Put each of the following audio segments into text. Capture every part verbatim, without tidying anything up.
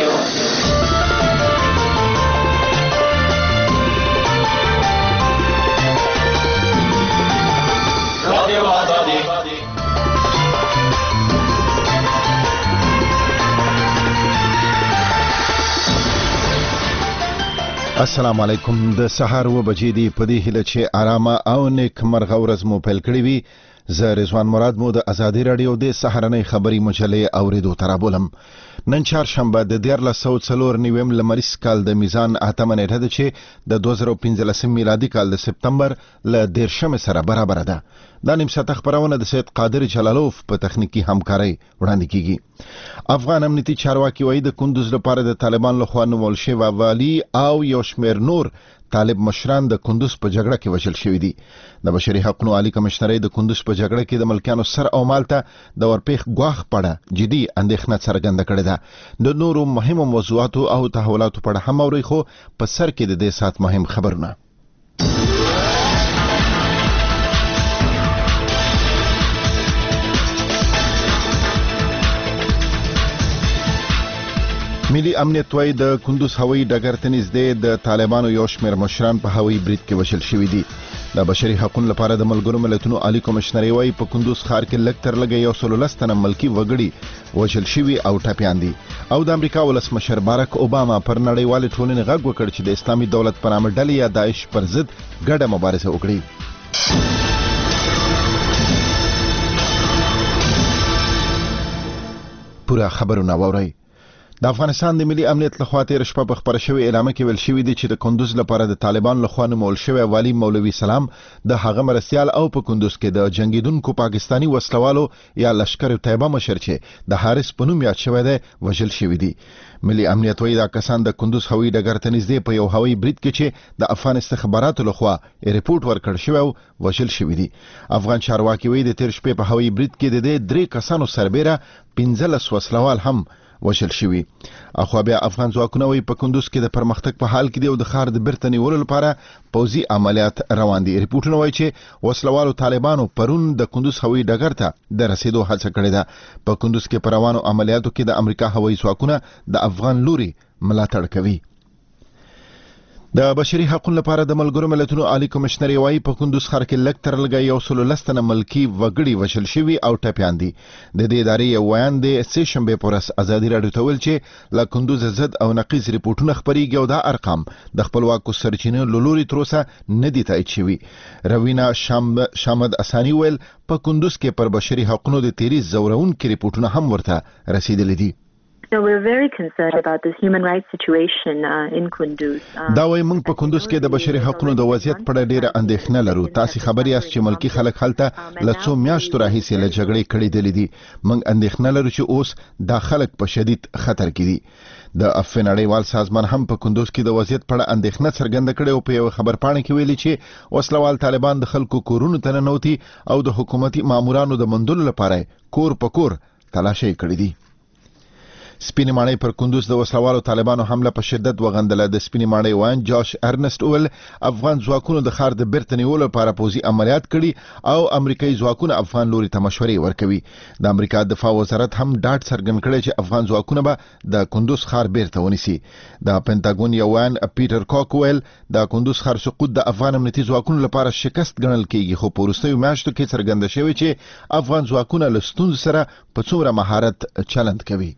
السلام علیکم. د سهار و بجې دی په دې هیله چې آرامه او نیک مرغه ورځ مو پیل کړې وي. زه رضوان مراد مو د ازادي رادیو د سهارنۍ خبري مجلې اوریدو ترابولم. نن چهارشنبه د دیارلس سوه څلور نویم لمریز کال د میزان اتمه نیټه ده چې د دوه زره پنځلس میلادي کال د سپتمبر له دیرشمې سره برابر ده. دا نیم ساعته خبرونه د سید قادر جلالوف په تخنیکی همکارۍ وړاندې کیږي. افغان امنیتي چارواکي وایي د کندوز لپاره د طالبان لخوا نومول شوی والی او یو شمېر نور طالب مشران د کندوز په جګړه کې وژل شوي دي. د بشري حقوقو عالی کمشنرۍ د کندوز په جګړه کې د ملکیانو سر او مال ته د ورپېښ ګواښ په اړه جدي اندېښنه څرګنده کړې ده. د نورو مهمو موضوعاتو او تحولاتو په اړه هم اورئ، خو په سر کې د دې ساعت مهم خبرونه. ملي امنیت وایي د کندوز هوایي ډګر ته نږدې د طالبانو یو شمېر مشران په هوایي برید کې وژل شوي دي. د بشري حقوقو لپاره د ملګرو ملتونو عالی کمشنرۍ وایي په کندوز ښار کې لږ تر لږه یو سل لس تنه ملکي وګړي وژل شوي او ټپیان دي. او د امریکا ولسمشر باراک اوباما پر نړیوالې ټولنې غږ وکړ چې د اسلامي دولت په نامه ډلې یا داعش پر ضد ګډه مبارزه وکړي. پوره خبرونه واورئ. د افغانستان د ملي امنیت لخوا تیر شپه په خبره شوی اعلامیه کې ویل شوی دی چې د کندوز لپاره د طالبان لخوا نومول شوی والی مولوي سلام د هغه مرستیال او په کندوز کې د جنگیدونکو پاکستانی وسلوالو یا لشکر طیبه مشر چې د حارث په نوم یاد شوی دی وژل شوی دی. ملي امنیت وایي دا کسان د کندوز هوایي ډګر ته نږدې په یو هوایي برید کې چې د افغان استخباراتو لخوا ریپورت ورکړ شوی او وژل شوی دی. افغان چارواکي وایي د تیر شپې په هوایي برید کې د دې درې کسانو سربېره پنځلس وسلوال هم وژل شوی. اخو بیا افغان ځواکونه وایي په کندوز کې د پرمختګ په حال کې دی او د ښار د بیرته نیولو لپاره پوځي عملیات روان دي. ریپورټونه وایي چې وسلوالو طالبانو پرون د کندوز هوایي ډګر ته د رسیدو هڅه کړې ده. په کندوز کې په روانو عملیاتو کې د امریکا هوایي ځواکونه د افغان لوري ملاتړ کوي. د بشري حقوقو لپاره د ملګرو ملتونو عالی کمشنرۍ وایي په کندوز ښار کې لږ تر لږه یو سل لس تنه ملکي وګړي وژل شوي او ټپیان دي. د دې ادارې یو ویان د سې شنبې په ورځ ازادي راډیو ته ویل چې له کندوز ضد او نقیض ریپورټونه خپرېږي او دا ارقام د خپلواکو سرچینو له لوري تر اوسه نه دي تایید شوي. روینا شامد اسانی ویل په کندوز کې پر بشري حقوقو د تیری زورونکي ریپورټونه هم ورته رسیدلي دي. So we're very concerned about this human rights situation uh, in Kunduz. دا وایي موږ په کندوز کې د بشري حقوقو د وضعیت په اړه ډېره اندېښنه لرو. تاسو خبر یاست چې ملکی خلک هلته له څو میاشتو راهیسې له جګړې کړېدلې دي. موږ اندېښنه لرو چې اوس دا خلک په شدید خطر کې دي. د افغان نړیوال سازمان هم په کندوز کې د وضعیت په اړه اندېښنه څرګنده کړې او په یو خبرپاڼه کې ویلي چې وسلوال طالبان د خلکو کورونو ته ننوتي او د حکومتي مامورانو د موندلو لپاره کور په کور تلاشي کړې دي. سپینې ماڼۍ پر کندوز د وسلوالو طالبانو حمله په شدت وغندله. د سپینې ماڼۍ وان جاش ارنست اول افغان ځواکونو د ښار د بیرته نیولو لپاره پوځي عملیات کړي او امریکایي ځواکونه افغان لوري ته مشورې ورکوي. د امریکا دفاع وزارت هم ډاډ څرګند کړی چې افغان ځواکونه به د کندوز ښار بیرته ونیسي. د پینټاګون یو وان پیټر کوک ویل د کندوز ښار سقوط د افغان امنیتي ځواکونو لپاره شکست ګڼل کیږي، خو په وروستیو میاشتو کې څرګنده شوی چې افغان ځواکونه له ستونزو سره په څومره مهارت چلند کوي.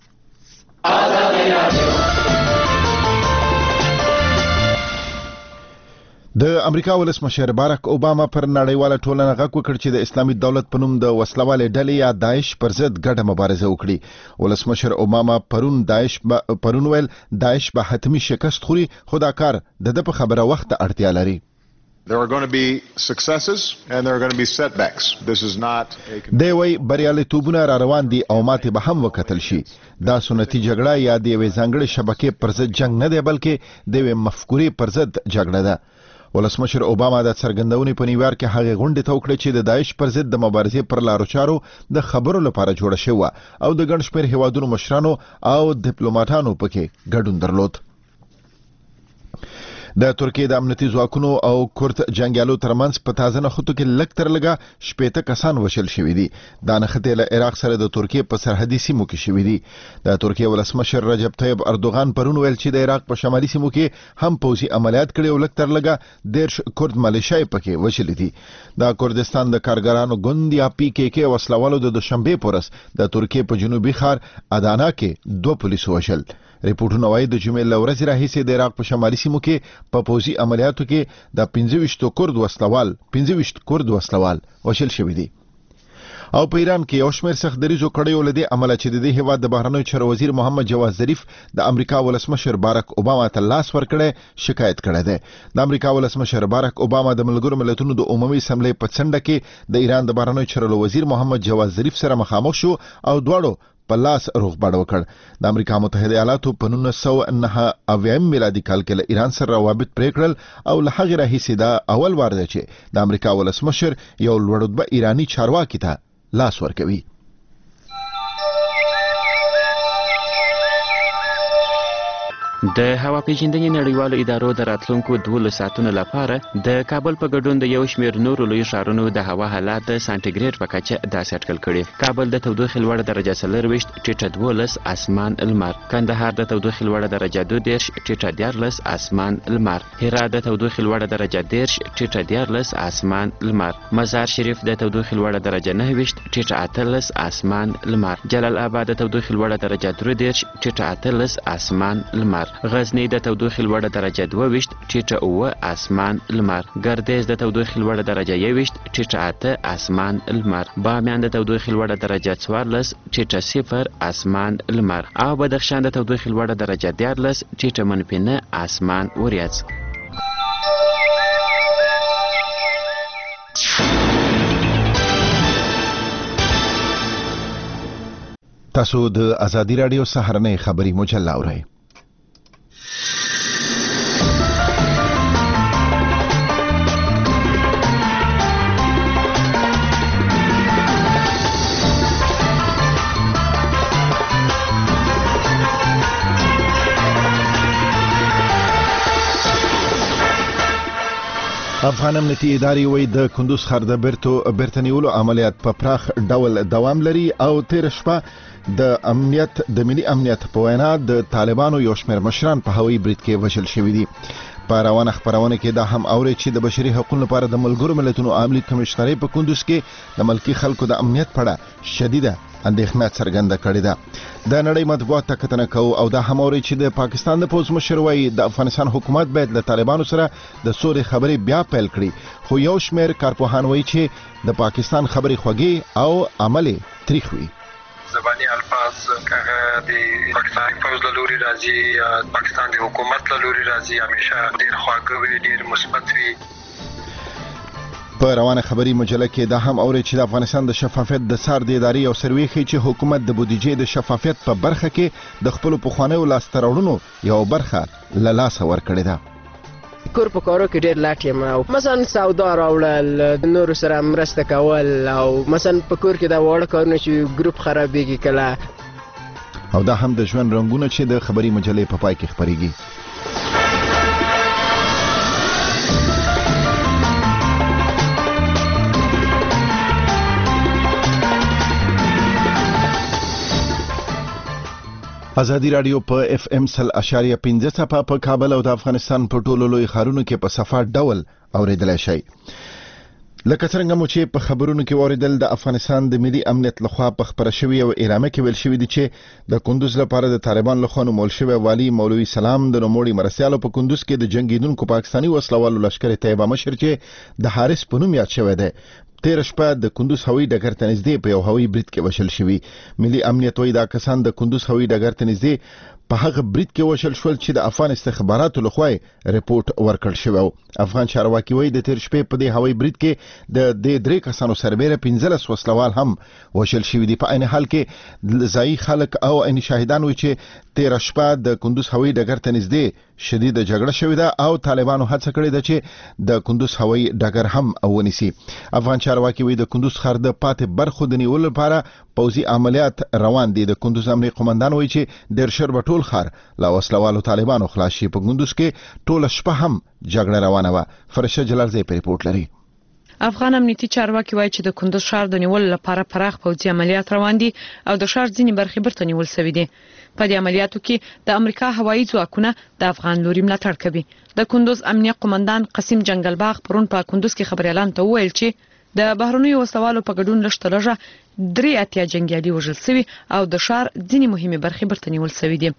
د امریکا ولسمشر باراک اوباما پر نړیواله ټولنه غږ وکړ چې د اسلامي دولت په نوم د وسلوالې ډلې یا داعش پر ضد ګډه مبارزه وکړي. ولسمشر اوباما پرون داعش پرون ویل داعش به حتمی شکست خوري، خو دا کار د د په خبره وخت ته اړتیا لري. There are going to be successes and there are going to be setbacks. This is not a دی وی بریالیتوبونه را روان دي او ماتې به هم وکتل شي. دا سنتي جګړه یا د یوې ځانګړې شبکې پر ضد جنگ نه دی، بلکې د یوې مفکورې پر ضد جګړه ده. ولسمشر اوباما د څرګندونې په نیویارک کې هغه غونډې ته وکړه چې د داعش پر ضد د مبارزې پر لارو چارو د خبرو لپاره جوړه شوې او د ګڼ شمېر هیوادونو مشرانو او ډیپلوماټانو پکې ګډون درلود. د ترکیه د امنیتي ځواکونو او کورد جنگیالو ترمنځ په تازه نښتو کې لږ تر لږه شپېته کسان وشل شوي دي. دا نښتې له عراق سره د ترکیه په سرحدي سیمو کې شوي دي. د ترکیه ولسمشر رجب طیب اردوغان پرون ویل چې د عراق په شمالي سیمو کې هم پوځي عملیات کړي او لږ تر لږه دیرش کورد ملیشای پکې وشلې دي. د کردستان د کارګرانو ګوند یا پی کې کې وسلوالو د دوشنبه پورس د ترکیه په جنوبي ښار ادانا کې دوه پولیس وشل. ریپورتونه وايي د جمعې له ورځې راهیسې د عراق په شمالي سیمو کې په پوځي عملیاتو کې د پنځه ویشت کورد وسلوال پنځه ویشت کورد وسلوال وشل شوي دي. او په ایران کې یو شمېر سخت دریزو کړیو له دې امله چې د دې هیواد د بهرنیو چارو وزیر محمد جواد ظریف د امریکا ولسمشر باراک اوباما ته لاس ورکړی شکایت کړی دی. د امریکا ولسمشر باراک اوباما د ملګرو ملتونو د عمومي اسمبلی په څنډه کې د ایران د بهرنیو چارو وزیر محمد جواد ظریف سره مخامخ شو او دواړو په لاس روغبړ وکړ. د امریکا متحده ایالاتو په نولس سوه نهه اویایم میلادي کال کې له ایران سره روابط پرې کړل او له هغې راهیسې دا اول وار دی چې د امریکا ولسمشر یو لوړ رتبه ایراني چارواکي ته لاس ورکوي. د هوا پیژندنې نړیوالو ادارو د راتلونکو دولس ساعتونو لپاره د کابل په ګډون د یو شمېر نورو لویو ښارونو د هوا حالات د سانټیګریډ په کچه داسې اټکل کړي. کابل د تودوخې لوړه درجه څلرویشت ټیټه دولس اسمان لمر، کندهار د تودوخې لوړه درجه دوه دېرش ټیټه دیارلس اسمان لمر، هرات د تودوخې لوړه درجه دېرش ټیټه دیارلس اسمان لمر، مزار شریف د تودوخې لوړه درجه نهه ویشت ټیټه اتلس اسمان لمر، جلال آباد د تودوخې لوړه درجه درې دېرش ټیټه اتلس اسمان لمر، غزنی د تودوخې لوړه درجه دوه ویشت ټیټه اوه اسمان لمر، ګردیز د تودوخې لوړه درجه یو ویشت ټیټه اته اسمان لمر، بامیان د تودوخې لوړه درجه څوارلس ټیټه صفر اسمان لمر او بدخشان د تودوخې لوړه درجه دیارلس ټیټه منفي نه اسمان وریځ. تاسو د ازادي رادیو سهارنۍ خبري مجله اورئ. افغان امنیتي ادارې وایي د کندوز ښار د بیرته بیرته نیولو عملیات په پراخ ډول دوام لري او تېره شپه د امنیت د ملي امنیت په وینا د طالبانو یو شمېر مشران په هوایي برید کې وژل شوي دي. په روانه خپرونه کې دا هم اوري چې د بشري حقوقو لپاره د ملګرو ملتونو عاملي کمشنرۍ په کندوز کې د ملکي خلکو د امنیت په اړه شدیده اندېښنه څرګنده کړې ده. د نړۍ مطبوعات ته کتنه کوو او دا هم اوري چې د پاکستان د پوځ مشر وایي د افغانستان حکومت باید له طالبانو سره د سولې خبرې بیا پیل کړي، خو یو شمېر کارپوهان وایي چې د پاکستان خبرې خوږې او عمل یې تریخ وي. زبانی الفاظ که د پاکستان فوج له لوري راځي، پاکستان د حکومت له لوري راځي، همیشه ډېر خواږه وي، ډېر مثبت وي. په روانه خبري مجله کې دا هم اوري چې د افغانستان د شفافیت د څار د ادارې یو سروې ښیي چې حکومت د بودیجې د شفافیت په برخه کې د خپلو پخوانیو لاسته راوړنو یو برخه له لاسه ورکړې ده. کور په کارو کې ډېر لاټ یم او مثلا سودا راوړل، نورو سره مرسته کول او مثلا په کور کې دا واړه کارونه چې ګروپ خرابېږي کله. او دا هم د ژوند رنګونه چې د خبري مجلې په پای کې خپرېږي. ازادي رادیو په اف ام سل اشاریه پنځه څپه په کابل او د افغانستان په ټولو لوی ښارونو کې په صفا ډول اوریدلای شئ. لکه څنګه مو چې په خبرونو کې اوریدل، د افغانستان د ملي امنیت لخوا په خبره شوی او اعلامیه کې ویل شوی دی چې د کندوز لپاره د طالبان لخوا نومول شوی والی مولوي سلام د نوموړي مرستیالو په کندوز کې د جنگیدونکو پاکستاني وسلوالو لشکر طیبه مشر چې د حارث په نوم یاد شوی دی، تېره شپه د کندوز هوایي ډګر ته نږدې په یو هوایي برید کې وشل شوي. ملي امنیت وایي دا کسان د کندوز هوایي ډګر ته نږدې په هغه برید کې وشل شول چې د افغان استخباراتو لخوا رپورټ ورکړل شوی و. افغان چارواکي وایي د تېر شپې په دې هوایي برید کې د دې درې کسانو سربیره پنځلس وسلوال هم وشل شوي دي. په عین حال کې ځایي خلک او عیني شاهدان وایي چې تېره شپه د کندوز هوایي ډګر ته نږدې شدیده جګړه شوې ده او طالبانو هڅه کړې ده چې د کندوز هوایي ډګر هم ونیسي. افغان چارواکي وایي د کندوز ښار د پاتې برخو د نیولو لپاره پوځي عملیات روان دي. د کندوز امنیه قومندان وایي چې ډېر ژر به ټول ښار له وسلوالو طالبانو خلاص شي. په کندوز کې ټوله شپه هم جګړه روانه وه. فرشه جلالزی په ریپورت لري. افغان امنیتي چارواکي وایي چې د کندوز ښار د نیولو لپاره پراخ پوځي عملیات روان دي او د ښار ځینې برخې بیرته نیول شوې دي. په دې عملیاتو کې د امریکا هوایي ځواکونه د افغان لوري ملاتړ کوي. د کندوز امنیه قومندان قسیم جنگلباغ پرون په کندوز کې خبريالان ته وویل چې د بهرنیو وسوالو په ګډون لږ لږه درې اتیا جنگیالي وژل شوي او د ښار ځینې مهمې برخې بیرته نیول شوې دي.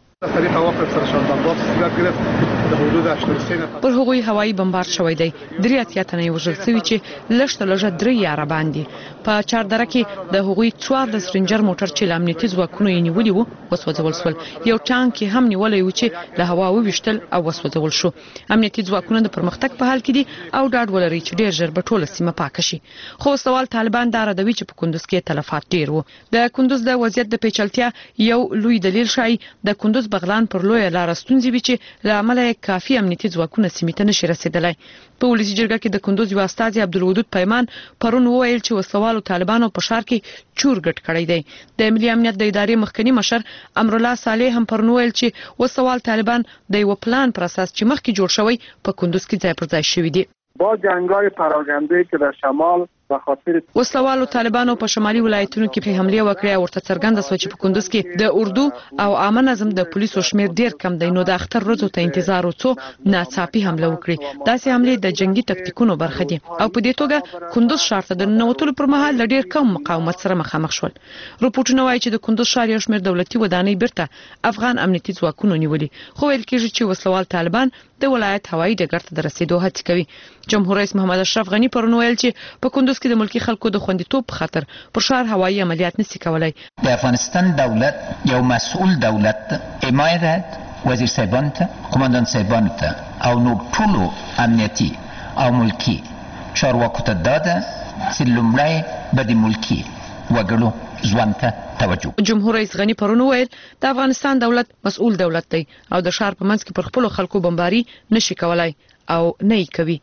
پر هغوی هوایي بمبارد شوی دی. درې اتیا تنه وژل شوي چې لږ لږه درې یاره باندې په چاردره کې د هغوی څوارلس رینجر موټر چې له امنیتي ځواکونو یې نیولي وو وسوځول شول. یو ټانک یې هم نیولی و چې له هوا وویشتل او وسوځول شو. امنیتي ځواکونه د پرمختګ په حال کې دي او ډاډ ولري چې ډېر ژر به ټوله سیمه پاکه شي. خو سوال طالبان دا ردوي چې په کندوز کې تلفات ډېر وو. د کندوز د وضعیت د پیچلتیا یو لوی دلیل شای د کندوز بغلان پر لوی لار ستونزې وي چې له امله کافي امنیتي ځواکونه سیمې ته نشي رسیدلای. په ولسي جرګه کې د کندوز یو استازي عبدالودود پیمان پرون وویل چې وسوالو طالبانو په ښار کې چور ګټ کړی دی. د ملي امنیت د ادارې مخکنی مشر امرالله صالح هم پرون وویل چې وسوال طالبان د یو پلان پر اساس چې مخکې جوړ شوی په کندوز کې ځای پر ځای شوی دی. با جنگ‌های پراکنده که در شمال به خاطر وسلوالو طالبانو په شمالي ولایتونو کې په حمله وکړه ورته څرګنده سو چې په کندوز کې د اردو او عامه نظم د پولیسو شمیر ډیر کم دی. نو د اختر ورځو ته انتظار وڅو ناڅاپي حمله وکړي. داسې حمله د جنگي تکتیکونو برخه دي او په دې توګه کندوز ښار ته د نوتلو پر مهال ډیر کم مقاومت سره مخامخ شول. رپورټونه وایي چې د کندوز ښار یو شمیر دولتي ودانۍ بیرته افغان امنیتي ځواکونو نیولي. خو ویل کېږي چې وسلوال طالبان د ولایت هوایي ډګر ته د رسیدو هڅه کوي. جمهور رئیس محمد اشرف غنی پرون ویل چې په کندوز کې د ملکی خلکو د خوندیتوب په خاطر پر ښار هوایي عملیات نشي کولای. د افغانستان دولت یو مسؤل دولت حمایت وزیر صاحبان ته قومندان صاحبان ته او نور ټولو امنیتي او ملکی چارواکو ته داده چې لومړی به د ملکی وګړو ځوان ته توجه. جمهور رئیس غنی پرون ویل د افغانستان دولت مسؤل دولت دی او د ښار په منځ کې پر خپل خلکو بمباري نشي کولای او نه یې کوي.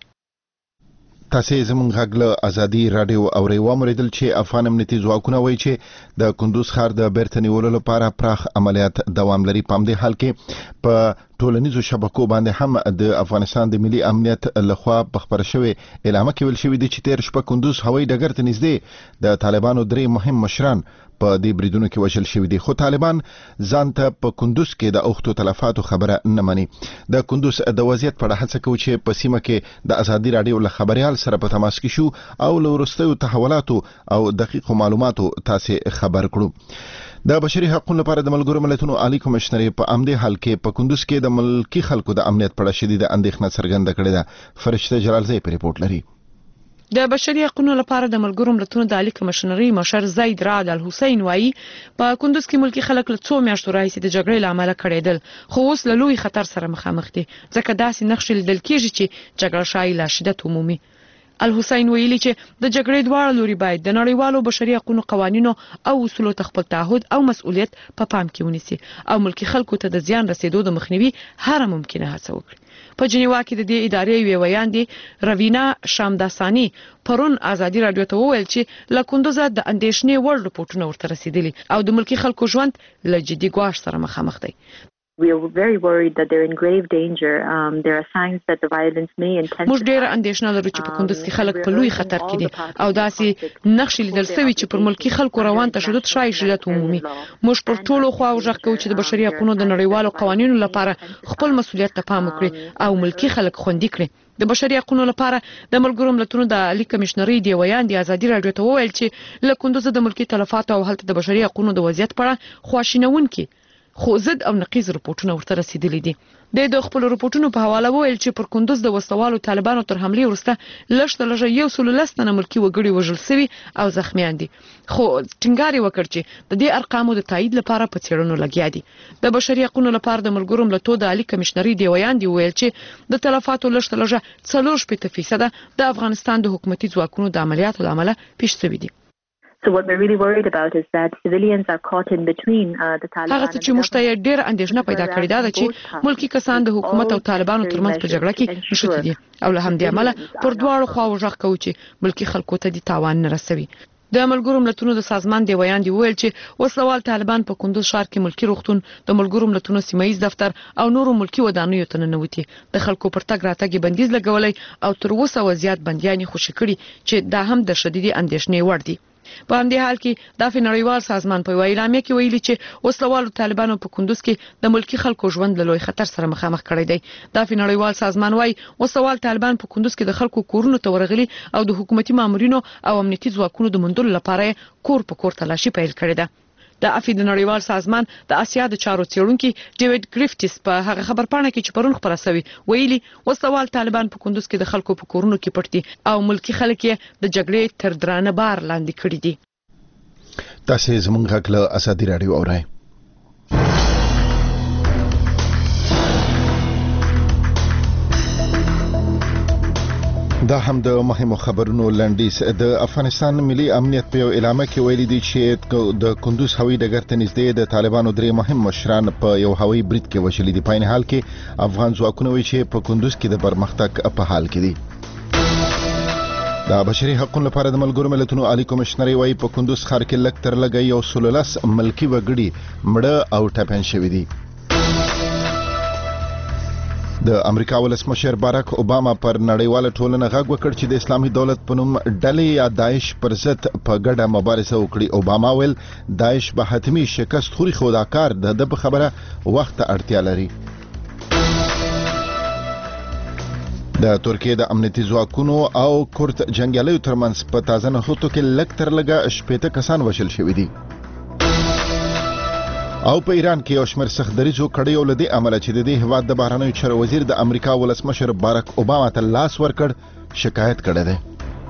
تاسې زمونږ غږ له ازادي رادیو اورئ. واوریدل چې افغان امنیتي ځواکونه وایي چې د کندوز ښار د بیرته نیولو لپاره پراخ عملیات دوام لري. په همدې حال کې په ټولنیزو شبکو باندې هم د افغانستان د ملي امنیت لخوا په خبره شوې اعلامیه کې ویل شوې دي چې تیر شپه کندوز هوایي ډګر ته نږدې د طالبانو درې مهم مشران په دې بریدونو کې وژل شوي دي. خو طالبان ځان ته په کندوز کې د اوښتو تلفاتو خبره نه مني. د کندوز د وضعیت په اړه هڅه کوو چې په سیمه کې د ازادي رادیو له خبريال سره په تماس کې شو او له وروستیو تحولاتو او دقیقو معلوماتو تاسې خبر کړو. د بشري حقوقو لپاره د ملګرو ملتونو عالی کمشنر په امدې حال کې په کندوز کې د ملکی خلکو د امنیت په اړه شدید اندېښنه څرګنده کړې ده. فرشته جلالزی په ریپورت لري. د بشري حقوقو لپاره د ملګرو ملتونو د عالی کمشنري مشر زید رعد الحسین وایي په کندوز کې ملکی خلک له څو میاشتو راهیسې د جګړې له امله کړېدل خو اوس له لوی خطر سره مخامخ دي ځکه داسې نقشې لیدل کېږي چې جګړه شایي لا شدت عمومي. الحسین ویلي چې د جګړې دواړه لوري باید د نړیوالو بشري حقوقو قوانینو او اصولو ته خپل تعهد او مسؤلیت په پا پام کې ونیسي او ملکی خلکو ته د زیان رسیدو د مخنیوي هر ممکنه هڅه وکړي. په جنیوا کې د دې ادارې یو ویان دي روینا شامداسانی پرون ازادي رادیو ته وویل چې له کندوزه د اندېښنې وړ رپورټونه ورته رسیدلي او د ملکی خلکو ژوند له جدي ګواښ سره مخامخ دی. We are very worried that they're in grave danger. Um, there are signs that the violence may intensify. موږ ډېر اندېښنه لرو چې په کندوز کې خلک په لوی خطر کې دي او داسې نقشې لیدل شوي چې پر ملکی خلکو روان تشدد شایي شدت عمومي. موږ پر ټولو خواو غږ کوو چې د بشري حقوقو د نړیوالو قوانینو لپاره خپل مسؤلیت ته پام وکړي او ملکی خلک خوندي کړي. د بشري حقوقو لپاره د ملګرو ملتونو د عالی کمشنري دی ویان دی ازادي رادیو ته وویل چې له کندوز د ملکی تلفات او هلته د بشري حقوقو د وضعیت په اړه خواشینونکي خو ضد او نقیض رپورټونه ورته رسیدلي دي. د خپل رپورټونو په حواله وویل چې پر کندوز د وسوالو طالبانو تر حمله وروسته لږ تر لږه یو سل لس تنه ملکی وګړي وژل شوي او زخمیان دي. خو ټینګار یې وکړ چې د دې ارقامو د تایید لپاره په څېړنو لګیا دي. د بشري حقوقو لپاره د ملګرو ملتونو د عالی کمشنري دی ویان دی ویل چې د تلفاتو لږ تر لږه څلور شپېته فیصده د افغانستان د حکومتي ځواکونو د عملیاتو له امله پیښ شوي دي. So what we're really worried about is that civilians are caught in between uh, the Taliban. هغه څه چې موږ ته ډېر اندېښنه پیدا کړې ده چې ملکی کسان د حکومت او طالبانو ترمنځ په جګړه کې نښتي دي او له همدې امله پر دواړو خواو غږ کوي چې ملکی خلکو ته د تاوان نه رسوي. د ملګرو ملتونو د سازمان دی ویان دی ویل چې وسلوال طالبان په کندوز ښار کې ملکی روغتون د ملګرو ملتونو سیمایي دفتر او نورو ملکی ودانیو ته ننوتي د خلکو پر تګ راتګ بندیز لګولای او تر اوسه وضعیت بندیان خوشی کړي چې دا هم د شدیدي اندېښنې وړ دي. په همدې حال کې د نړیوال سازمان په ویلامه کې ویلي چې وسلوال طالبانو په کندوز کې د ملکی خلکو ژوند له لوی خطر سره مخامخ کړی دی. د نړیوال سازمان وايي وسلوال طالبان په کندوز کې د خلکو کورونو ته ورغلي او د حکومتي مامورینو او امنیتي ځواکونو د موندلو لپاره کور په کور تلاشي پیل کړې ده. د افید نړیوال سازمان د اسیا د چارو څېړونکي ډیوډ ګریفټس په هغه خبرپاڼه کې چې پرون خبره شوی ویلي وسلوال طالبان په کندوز کې د خلکو په کورونو کې پټ دي او ملکی خلک یې د جګړې تر درانه بار لاندې کړي دي. تاسو زموږ غږ له اسادي رادیو اورئ. دا هم د مهمو خبرونو لنډیز. د افغانستان ملي امنیت په اعلامیه کې ویلي دی چې د کندوز هوایي ډګر ته نږدې د طالبانو درې مهم مشران په یو هوایي برید کې وژل دي. په عین حال کې افغان ځواکونه وایي چې په کندوز کې د پرمختګ په حال کې دي. د بشري حقوقو لپاره د ملګرو ملتونو عالی کمشنر وایي په کندوز ښار کې لږ تر لږه یو سل لس ملکی وګړي مړه او ټپیان شوي دي. د امریکا ولسمشر باراک اوباما پر نړیواله ټولنه غږ وکړ چې د اسلامي دولت په نوم ډلې یا داعش پر ضد په ګډه مبارزه وکړي. اوباما ویل داعش به حتمی شکست خوري خو دا کار د د په خبره وخت ته اړتیا لري. د ترکیه د امنیتي ځواکونو او کورد جنگیالیو ترمنځ په تازه نښتو کې لږ تر لږه شپېته کسان وژل شوي دي. او په ایران کې یو شمېر سختدریځو کړیو له دې امله چې د دې هېواد د بهرنیو چارو وزیر د امریکا ولسمشر باراک اوباما ته لاس ورکړ شکایت کړی دی.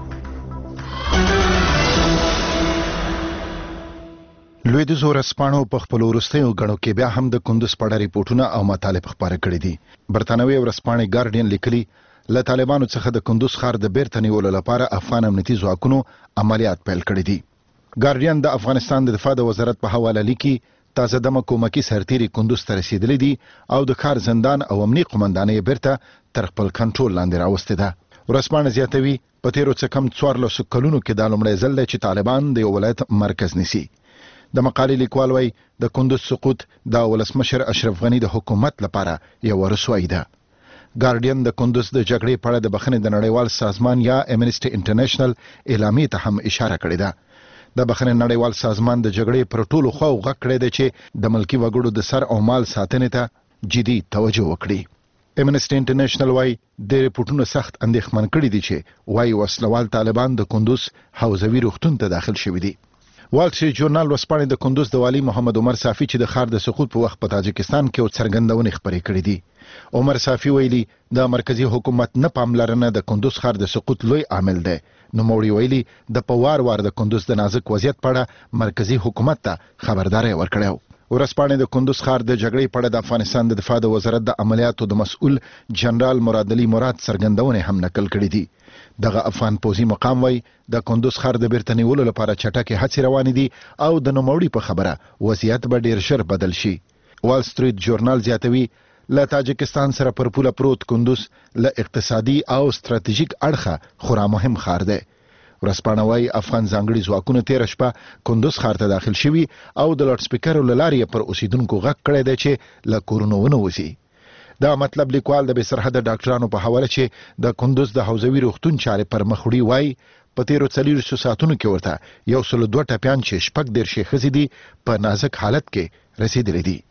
لویدیځو ورځپاڼو په خپلو وروستیو ګڼو کې بیا هم د کندوز په اړه ریپورټونه او مطالب خپاره کړي دي. برتانوي ورځپاڼې ګارډین لیکلي له طالبانو څخه د کندوز ښار د بیرته نیولو لپاره افغان امنیتي ځواکونو عملیات پیل کړي دي. ګارډین د افغانستان د دفاع د وزارت په حواله لیکي تازه دمه کومکی سرتیري کندوز ته رسیدلې دي او د کار زندان او امنیتي قومندانۍ بیرته تر خپل کنټرول لاندې راوستې ده. ورځپاڼه زیاتوي په تیرو څه کم څوارلسو کلونو کې دا لومړی ځل دی چې طالبان د یو ولایت مرکز نیسي. د مقالې لیکوال وایي د کندوز سقوط د ولسمشر اشرف غني د حکومت لپاره یو رسوایی ده. ګارډین د کندوز د جګړې په اړه د بخښنې د نړیوال سازمان یا امنیسټي انټرنیشنل اعلامیې ته هم اشاره کړې ده. د بخښنې نړیوال سازمان د جګړې پر ټولو خواو غږ کړی دی چې د ملکی وګړو د سر او مال ساتنې ته جدي توجه وکړي. امنیسټي انټرنیشنل وايي د ریپورټونو سخت اندېښمن کړي دي چې وايي وسلوال طالبان د کندوز حوزوي روغتون ته داخل شوي دي. وال سټریټ جورنال ورځپاڼې د کندوز د والي محمد عمر صافي چې د ښار د سقوط په وخت په تاجکستان کې څرګندونې خپرې کړې دي. عمر صافي ویلي د مرکزی حکومت نه پاملرنه د کندوز ښار د سقوط لوی عامل دی. نو موړي ویلي د پوار وار د کندوز د نازک وضعیت په اړه مرکزی حکومت ته خبرداري ورکړیو. ورځپاڼې د کندوز ښار د جګړې په اړه د افغانستان د دفاع د وزارت د عملیاتو د مسؤل جنرال مراد علي مراد څرګندونې هم نقل کړې دي. دغه افغان پوځي مقام وای د کندوز ښار د بیرته نیولو لپاره چټکې هڅې روانې دي او د نوموړي په خبره وضعیت به ډیر ژر بدل شي. وال سټریټ جورنال زیاتوي له تاجکستان سره پر پوله پروت کندوز له اقتصادي او ستراتیژیک اړخه خورا مهم ښار دی. ورځپاڼه وايي افغان ځانګړي ځواکونه تېره شپه کندوز ښار ته داخل شوي او د لاوډ سپیکرو له لارې پر اوسیدونکو غږ کړی دی چې له کورونو ونوځي. دا مطلب لیکوال د بې سرحده ډاکټرانو په حواله چې د کندوز د حوزوي روغتون چارې پر مخ وړي وايي په تیرو څلوېښتو ساعتونو کې ورته یو سل دوه ټپیان چې شپږ دېرش ښځې دي په نازک حالت کې رسېدلي دي.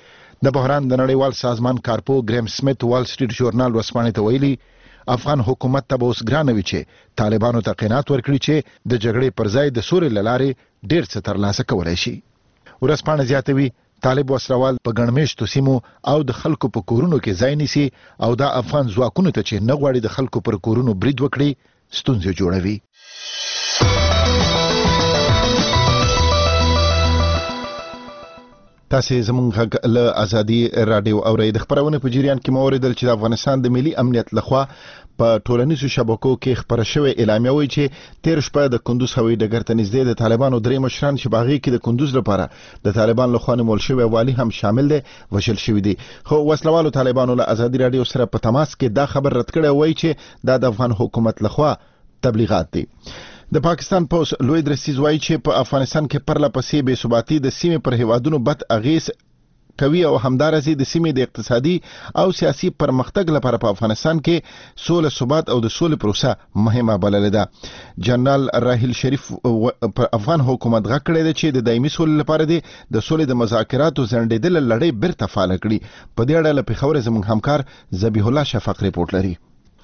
د بحران د نړیوال سازمان کارپو ګریم سمیت وال سټریټ جورنال ورځپاڼې ته ویلي افغان حکومت ته به اوس ګرانه وي چې طالبانو ته قناعت ورکړي چې د جګړې پر ځای د سولې له لارې ډېر څه ترلاسه کولی شي. ورځپاڼه زیاتوي طالب وسروال په ګڼمېشتو سیمو او د خلکو په کورونو کې ځای نیسي او دا افغان ځواکونو ته چې نه غواړي د خلکو پر کورونو برید وکړي ستونزې جوړوي. تاسې زموږ غږ له ازادي رادیو اورئ. د خپرونې په جریان کې مو اوریدل چې د افغانستان د ملي امنیت لخوا په ټولنیزو شبکو کې خپره شوې اعلامیه وایي چې تیر شپه د کندوز هوایي ډګر ته نږدې د طالبانو درې مشران چې باغې کې د کندوز لپاره د طالبان لخوا نیول شوی والي هم شامل دی وژل شوي دي. خو وسلوالو طالبانو له ازادي رادیو سره په تماس کې دا خبر رد کړی وایي چې دا د افغان حکومت لخوا تبلیغات دي. د پاکستان پوس لوی درسیز وایي چې په افغانستان کې پرله پسې بې ثباتي د سیمې پر هیوادونو بد اغیز کوي او همدارسې د سیمې د اقتصادي او سیاسي پرمختګ لپاره په افغانستان کې سوله ثبات او د سولې پروسه مهمه بللې ده. جنرال راحیل شریف پر افغان حکومت غږ کړی دی چې د دایمي سولې لپاره دی د سولې د مذاکراتو ځنډېدل لړۍ بیرته فعاله کړي. په دې اړه له پېښور زموږ همکار ذبیح الله شفق ریپورت لري.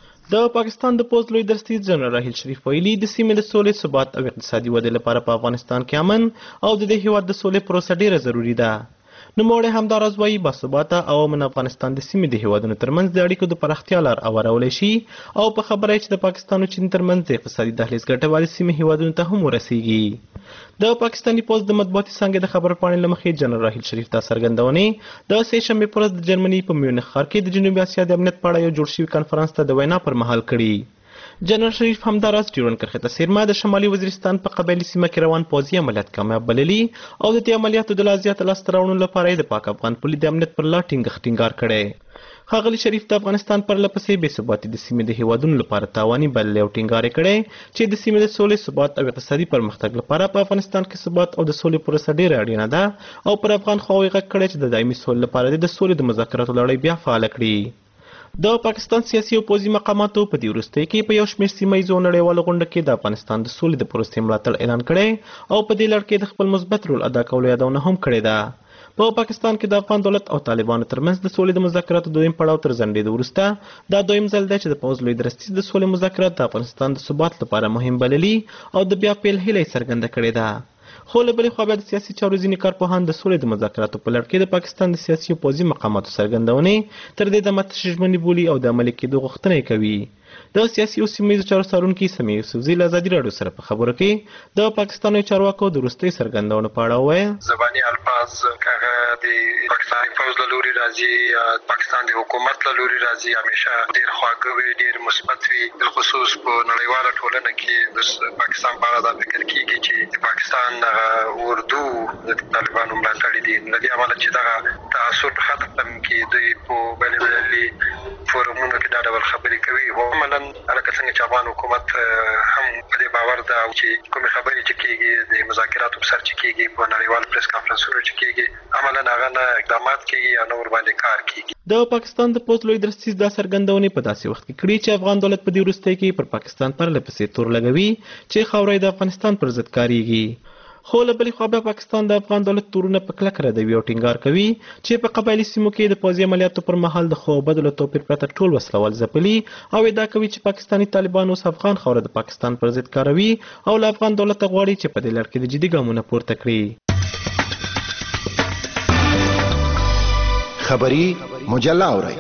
د پاکستان د پوز لوی درستیز جنرال راحیل شریف ویلي د سیمې د سولې ثبات او اقتصادي ودې لپاره په افغانستان کې امن او د دې هیواد د سولې پروسه ډیره ضروری ده. نوموړی همداراز وایي باثباته او امن افغانستان د سیمې د هیوادونو ترمنځ د اړیکو د پراختیا لار هوارولی شي او په خبره چې د پاکستان او چین ترمنځ د اقتصادي دهلیز ګټه والي سیمې هیوادونو ته هم ورسیږي. د پاکستاني پوز د مطبوعاتي څانګې د خبرپاڼې له مخې جنرال راحیل شریف دا څرګندونې د سه شنبې په ورځ د جرمني په میونخ ښار کې د جنوبي اسیا د امنیت په اړه یو جوړ شوي کنفرانس ته د وینا پر مهال کړي. جنرال شریف همداراز ډیورنډ کرښې ته څیرمه د شمالي وزیرستان په قبایلي سیمه کې روان پوځي عملیات کامیاب بللي او د دې عملیاتو د لا زیات لاسته راوړنو لپاره د پاک افغان پولي د امنیت پر لار ټینګښت ټینګار کړی. ښاغلي شریف د افغانستان پر لپسې بې ثباتي د سیمې د هیوادونو لپاره تاواني بللې او ټینګار یې کړی چې د سیمې د سولې ثبات او اقتصادي پرمختګ لپاره په افغانستان کې ثبات او د سولې پروسه ډیره اړینه ده او پر افغان خواوې غږ کړی چې د دایمي سولې لپاره د سولې د مذاکراتو لړۍ بیا فعاله کړي. د پاکستان سیاسي او پوځي مقاماتو په دې وروستۍ کې په یو شمېر سیمه ییزو نړیوالو غونډه کې د افغانستان د سولې د پروسې ملاتړ اعلان کړی او په دې لړ کې د خپل مثبت رول ادا کولو یادونه هم کړې ده. په پاکستان کې د افغان دولت او طالبانو ترمنځ د سولې د مذاکراتو دویم پړاو تر ځنډېدو وروسته دا دویم ځل دی چې د پوځ لوی درستیز د سولې مذاکرات د افغانستان د ثبات لپاره مهم بللي او د بیا پیل هیله یې څرګنده کړې ده. خو له بلې خوا بیا د سیاسي چارو ځینې کارپوهان د سولې د مذاکراتو په لړ کې د پاکستان د سیاسي او پوځي مقاماتو څرګندونې تر دې دمه تشې ژمنې بولي او د عملي کېدو غوښتنه یې کوي. د سیاسي او سیمه ییزو چارو څارونکي سمیع یوسفزي له ازادي راډیو سره په خبرو کې د پاکستاني چارواکو د وروستۍ څرګندونو په اړه وویل. زباني الفاظ هغه د پاکستان پوځ له لوري راځي، پاکستان د حکومت له لوري راځي، همیشه ډېر خواږه وي، ډېر مثبت وي. بالخصوص په نړیواله ټولنه کې د پاکستان په اړه دا فکر کېږي چې د پاکستان اردو د طالبانو ملاتړي دي. له دې امله چې دغه تعصب ختم کړي، دوی په بین المللي فورمونو کې دا ډول خبرې کوي. عملاً لکه څنګه چې افغان حکومت هم په دې باور ده چې کومې خبرې چې کېږي د مذاکراتو په سر چې کېږي په نړیوال پریس کانفرنسونو چې کېږي عملاً هغه نه اقدامات کېږي یا نه ورباندې کار کېږي. د پاکستان د پوځ لوی درستیز دا څرګندونې په داسې وخت کې کړي چې افغان دولت په دې وروستۍ کې پر پاکستان پرله پسې تور لګوي چې خاوره د افغانستان پر ضد کارېږي. خو له بلې خوا بیا پاکستان د افغان دولت تورونه په کلک ردوي او ټینګار کوي چې په قبایلي سیمو کې د پوځي عملیاتو پر مهال د ښو او بدو له توپیر پرته ټول وسلوال ځپلي او ادعا کوي چې پاکستاني طالبان اوس افغان خاوره د پاکستان پر ضد کاروي او له افغان دولت غواړي چې په دې لړ کې د جدي ګامونه پورته کړي. خبری مجله اورئ.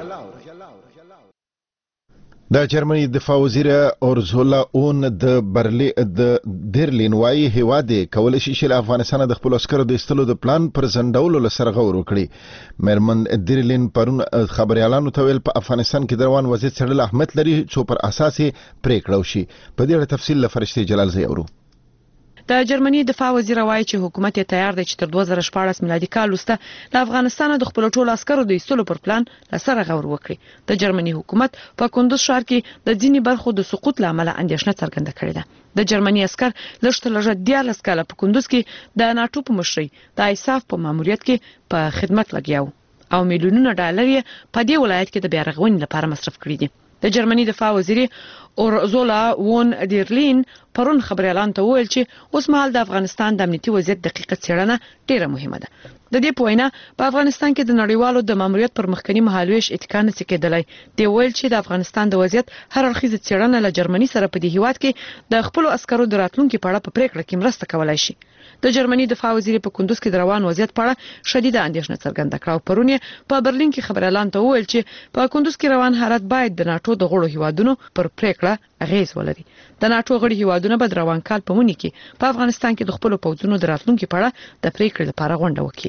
د جرمني دفاع وزیر اورزولا اون د برلی د درلین وايي هیواد کولای شي چې افغانستان د خپل عسکرو د ایستلو د پلان پر ځنډولو لسر غور وکړي. مېرمن درلین پرون خبريالانو ته ویل په افغانستان کې دروان وضعیت څرل اهمیت لري چې پر اساس پریکړه وشي. په دې اړه تفصیل له فرشتي جلال زی اورو. د جرمني دفاع وزیر وایي چې حکومت یې تیار دی چې تر دوه زره شپاړس میلادي کال وروسته له افغانستان د خپل ټولو عسکرو د ایستلو پر پلان لسر غور وکړي. د جرمني حکومت په کندوز ښار کې د ځینې برخو د سقوط له امله اندېښنه څرګنده کړې ده. د جرمني عسکر لږ تر لږه دیارلس کاله په کندوز کې د ناټو په مشرۍ د آیساف په ماموریت کې په خدمت لګیا وو او میلیونونه ډالر یې په دې ولایت کې د بیا رغونې لپاره مصرف کړي دي. د جرمني دفاع وزیر اورزولا وون دیرلین پرون خبريالان ته وویل چې اوس مهال د افغانستان د امنیتي وضعیت دقیقه څېړنه ډیره مهمه ده. د دې په وینا په افغانستان کې د نړیوالو د ماموریت پر مخکنی مهالویش اتکا نه کېدلی. دی ویل چې د افغانستان د وضعیت هر اړخیزه څېړنه له جرمني سره په دې هیواد کې د خپل عسکرو د راتلونکو په اړه په پریکړه کې مرسته کولای شي. د جرمني دفاع وزیر په کندوز کې د روان وضعیت په اړه شدیده اندېښنه څرګنده کړه او پرون یې په برلین کې خبريالان ته وویل چې په کندوز کې روان حالت باید د ناټو د غړو هیوادونو پر پریکړه اغیز ولري. د ناټو غړي هیوادونه به روان کال په مونږ کې په افغانستان کې د خپل پوځونو د راتلونکو په اړه د پریکړې لپاره غونډه وکړي.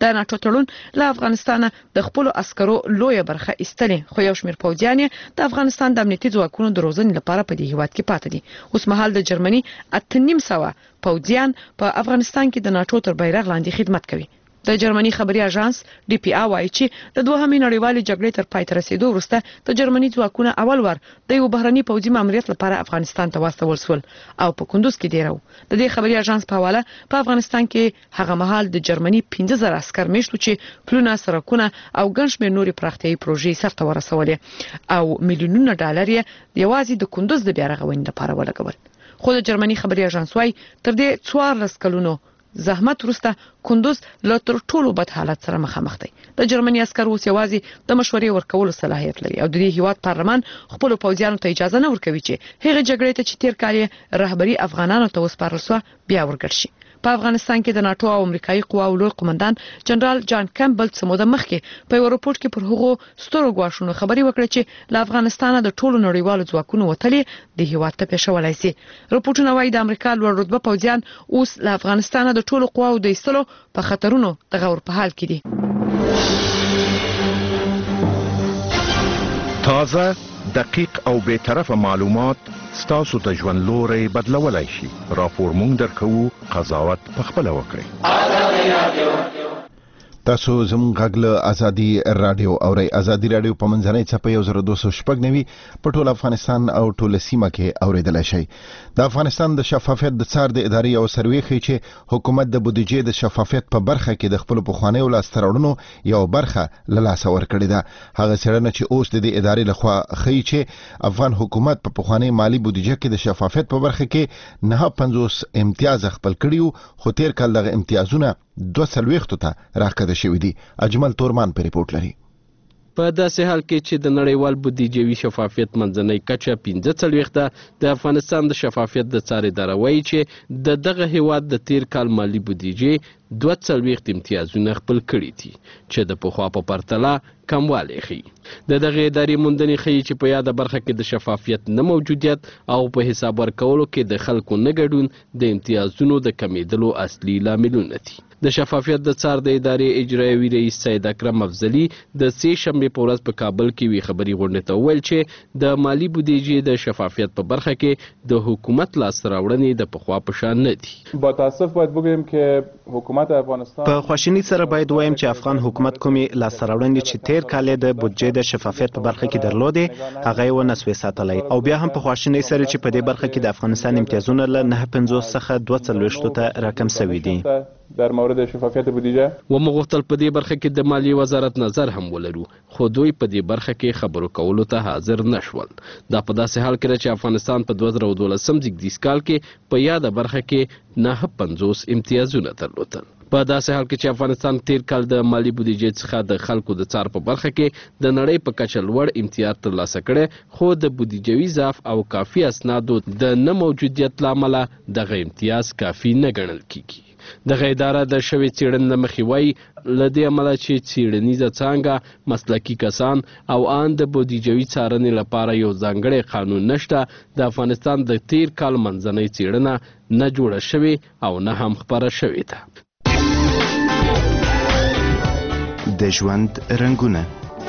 د ناتو تړون له افغانستان د خپل عسکرو لویه برخه ایستلې خو یو شمېر پوځیان د افغانستان د امنیتي ځواکونو د روزنې لپاره په دې هیواد کې پاتې دي. اوس مهال د جرمني اته نیم سوه پوځیان په افغانستان کې د ناتو تر بیرغ لاندې خدمت کوي. د جرمني خبري اژانس ډي پي آ وايي چې د دوهمې نړیوالې جګړې تر پای ته رسیدو وروسته د جرمني ځواکونه اول ور د یو بهرني پوځي ماموریت لپاره افغانستان ته واستول شول او په کندوز کې ډیرو. د دې خبري اژانس په حواله په افغانستان کې هغه مهال د جرمني پنځه زره عسكر میشتو چې پلونه سرکونه او ګڼ شمېر نورې پراختیايي پروژې سرته ورسولې او میلیونونه ډالر یې یوازې د کندوز د بیا رغونې لپاره ولګول. خو د جرمني خبري اژانس وايي تر دې څوارلس کلونو زحمت وروسته کندوز له تر ټولو بد حالت سره مخامخ دی. د جرمني عسكر اوس یوازې د مشورې ورکولو صلاحیت لري او د دې هیواد پارلمان خپل پوځیانو ته اجازه نه ورکوي چې هغه جګړې ته چې تیر کال یې رهبری افغانانو ته وسپارل شو بیا ورګډ شي. په افغانستان کې د ناتو او امریکایي قواو لوی قومندان جنرال جان کمبل څه موده مخکې په یو راپورټ کې پر هغو سترو ګواښونو خبري وکړه چې له افغانستانه د ټولو نړیوالو ځواکونو وتلې د هیواد ته پیښولای شي. راپورټونه وايي د امریکا لوړ رتبه پوځیان اوس له افغانستانه د ټولو قواو د ایستلو په خطرونو د غور په حال کې دي. تازه دقیق او بے طرفه معلومات ستاسو د ژوند لوري بدلولای شي. راپور مونږ درکو، قضاوت په خپل وکړئ. تاسو زموږ غږ له ازادي رادیو اورئ. ازادي رادیو په منځنۍ څپه یو زر دوه سوه شپږ نوي په ټول افغانستان او ټول سیمه کې اوریدلای شئ. د افغانستان د شفافیت د څار د ادارې یو سروې ښیي چې حکومت د بودیجې د شفافیت په برخه کې د خپل پخوانیو لاسته راوړنو یو برخه له لاسه ورکړې ده. هغه څېړنه چې اوس د دې ادارې لخوا ښیي چې افغان حکومت په پخواني مالی بودیجه کې د شفافیت په برخه کې نه پنځوس امتیاز خپل کړیو خو تیر کال دغه امتیازونه دوه څلوېښتو ته راکده شوي دي. اجمل تورمان په ریپورت لري. په داسې حال کې چې د نړیوال بودیجوي شفافیت منځنۍ کچه پنځه څلوېښت د افغانستان د شفافیت د څار اداره وایي چې د دغه هیواد د تیر کال مالی بودیجې دوه څلوېښت امتیازونه خپل کړي دي چې د پخوا په پرتله کموالی ښیي. د دغه ادارې موندنې ښیي چې په یاده برخه کې د شفافیت نه موجودیت او په حساب ورکولو کې د خلکو نه ګډون د امتیازونو د کمیدلو اصلي لاملونه دي. د شفافیت د څار د ادارې اجرایوي رئیس سید اکرم افضلي د سې شنبې په ورځ په کابل کې وی خبري غونډې ته وویل چې د مالی بودیجې د شفافیت په برخه کې د حکومت لاسته راوړنې د پخوا په شان نه دي. با تاسف باید بگویم که حکومت افغانستان په خواشینی سره باید وایم چې افغان حکومت کومې لاسته راوړنې چې تیر کال د بودیجې د شفافیت په برخه کې درلودې هغه یې ونه ساتلی او بیا هم په خواشینی سره چې په دې برخه کې د افغانستان امتیازونه له نه پنځوس څخه دوه څلوېښتو ته راکم شوي دي. در مورد شفافیت بودیجه و مغوښتل په دې برخه کې د مالیې وزارت نظر هم ولرو خو دوی په دې برخه کې خبرو کولو ته حاضر نشول. دا په داسې حال کې چې افغانستان په دوه زره دولسم زیږدیز کال کې په یاده برخه کې نه پنځوس امتیازونه درلودل. په داسې حال کې چې افغانستان تیر کال د مالی بودیجې څخه د خلکو د څار په برخه کې د نړۍ په کچه لوړ امتیاز ترلاسه کړی خو د بودیجوي ضعف او کافي اسنادو د نه موجودیت له امله دغه امتیاز کافي نه ګڼل کیږي. دغه اداره د شوې څېړنې له مخې وایي له دې امله چې څېړنیزه څانګه مسلکي کسان او ان د بودیجوي څارنې لپاره یو ځانګړی قانون نشته د افغانستان د تیر کال منځنۍ څېړنه نه جوړه شوې او نه هم خپره شوې ده. د ژوند رنګونه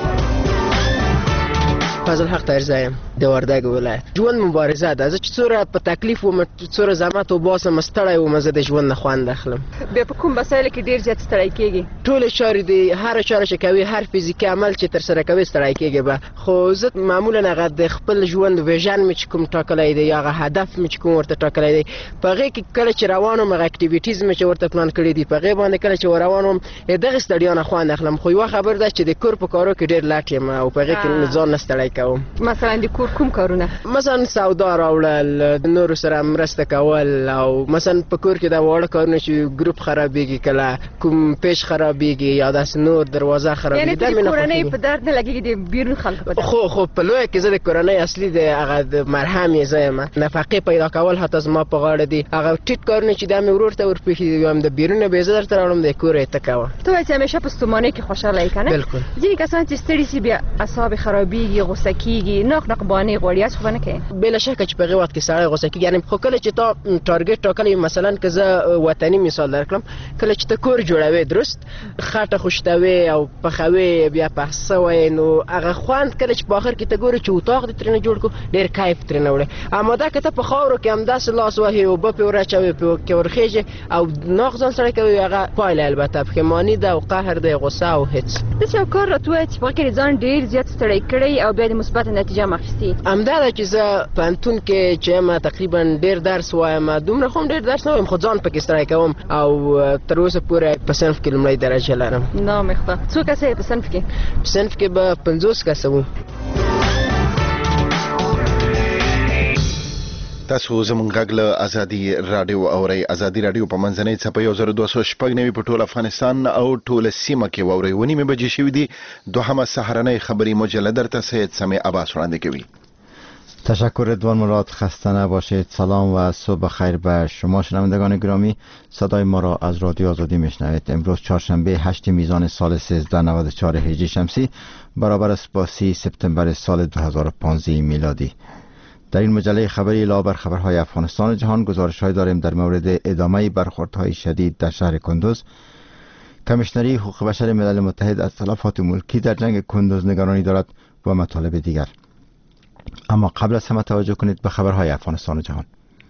فضل حق ترزایم د وردګ ولایت. ژوند مبارزه ده. زه چې څوره په تکلیف وم څوره زحمت وباسم ستړی وم زه د ژوند نه خوند اخلم. بیا په کوم مسایلو کې ډېر زیات ستړی کېږي؟ ټولې چارې د هر چاره چې کوي هر فزیکي عمل چې ترسره کوي ستړی کېږي به خو زه معمولا هغه د خپل ژوند ویژن مې چې کوم ټاکلی دی یا هغه هدف مې چې کوم ورته ټاکلی دی په هغې کې کله چې روان وم هغه اکټیویټیز مې چې ورته پلان کړي دي په هغې باندې کله چې روان وم دغې ستړیا نه خوند اخلم. خو یوه خبر ده چې د کور په کارو کې ډېر لټ یم او په هغې کې ځان نه ستړی کوم. مثلا د کور کوم کارونه؟ مثلا سودا راوړل، د نورو سره مرسته کول او مثلا په کور کې د واړه کارونه چې ګروپ خرابېږي کله کوم پیش خرابېږي یا داسې نور دروازه خرابېږي دا مې نه کورنۍ په درد نه لګېږي د بیرون خلکو په درد. خو خو په لویه کې زه د کورنۍ اصلي د هغه د مرهم یې زه یم. نفقې پیدا کول حتی زما په غاړه دي. هغه ټیټ کارونه چې دا مې ورور ته ورپېښي دي وایم د بیرونه به یې زه درته راوړم د کور یې ته کوه. ته وایې چې همیشه په ستومانۍ کې خوشحاله یې که نه؟ بلکل. ځینې کسان چې ستړي شي بیا اعصاب یې خرابېږي غوسه کېږي ناق ناق مهرباني غوړي خو نه کوي بلا شک چې په غوات کې سړی غوسه کیږي یعنی خو کله چې تا ټارګټ ټاکلی مثلا که زه وطني مثال درکړم کله چې ته کور جوړوي درست خاطه خوشتوي او پخوي بیا پخسوي نو هغه خوند کله چې په اخر کې ته ګوري چې اتاق دې ترنه جوړ کو ډیر کیف ترنه وړي اما دا که ته په خاورو کې هم داس لاس وهي او په ورچوي په کې ورخېږي او ناغ ځان سره کوي هغه پایله البته پښیمانی ده او قهر ده غوسه او هیڅ د څه کار راتوي چې په کې ځان ډیر زیات ستړی کړی او بیا د مثبت نتیجه مخستي همدا ده چې زه پانتون کې چې ما تقریبا ډیر درس وایم دومره خو ډیر درس نه وایم خو ځان پکې ستړی کوم او تر اوسه پورې په صنف کې لومړی درجه لرم نه مخته څو کسه په صنف کې په صنف کې به پنځوس کسه وو تاسو زموږ غږ له ازادي رادیو اورئ ازادي رادیو په منځنۍ څپه یو زر دوه سوه شپږ نوي په ټول افغانستان او ټوله سیمه کې واورئ و نیمې بجې شوي دي دوهمه سهارنۍ خبری مجله درته سید سمیع عباس وړاندې کوي. تشکر رضوان مراد، خسته نباشید. سلام و صبح خیر به شما شنوندگان گرامی. صدای ما را از رادیو آزادی میشنوید. امروز چهارشنبه هشت میزان سال سیزده نود و چهار هجری شمسی برابر است با سی سپتامبر سال دو هزار و پانزده میلادی. در این مجله خبری علاوه بر خبرهای افغانستان و جهان گزارش‌های داریم در مورد ادامه برخوردهای شدید در شهر کندوز. کمیشنری حقوق بشر ملل متحد از تلفات ملکی در جنگ کندوز نگرانی دارد و مطالب دیگر. اما قبل از همه توجه کنید به خبرهای افغانستان و جهان.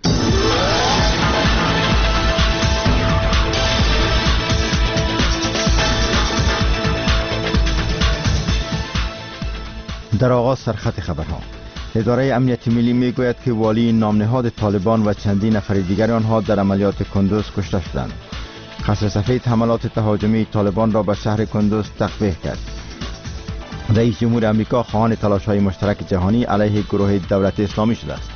در آغاز سرخط خبرها. اداره امنیت ملی میگوید که والی نامنهاد طالبان و چندین نفر دیگر آنها در عملیات کندوز کشته شدند. قصر سفید حملات تهاجمی طالبان را به شهر کندوز تقبیح کرد. رئیس جمهور آمریکا خواهان تلاش‌های مشترک جهانی علیه گروه دولت اسلامی شده است.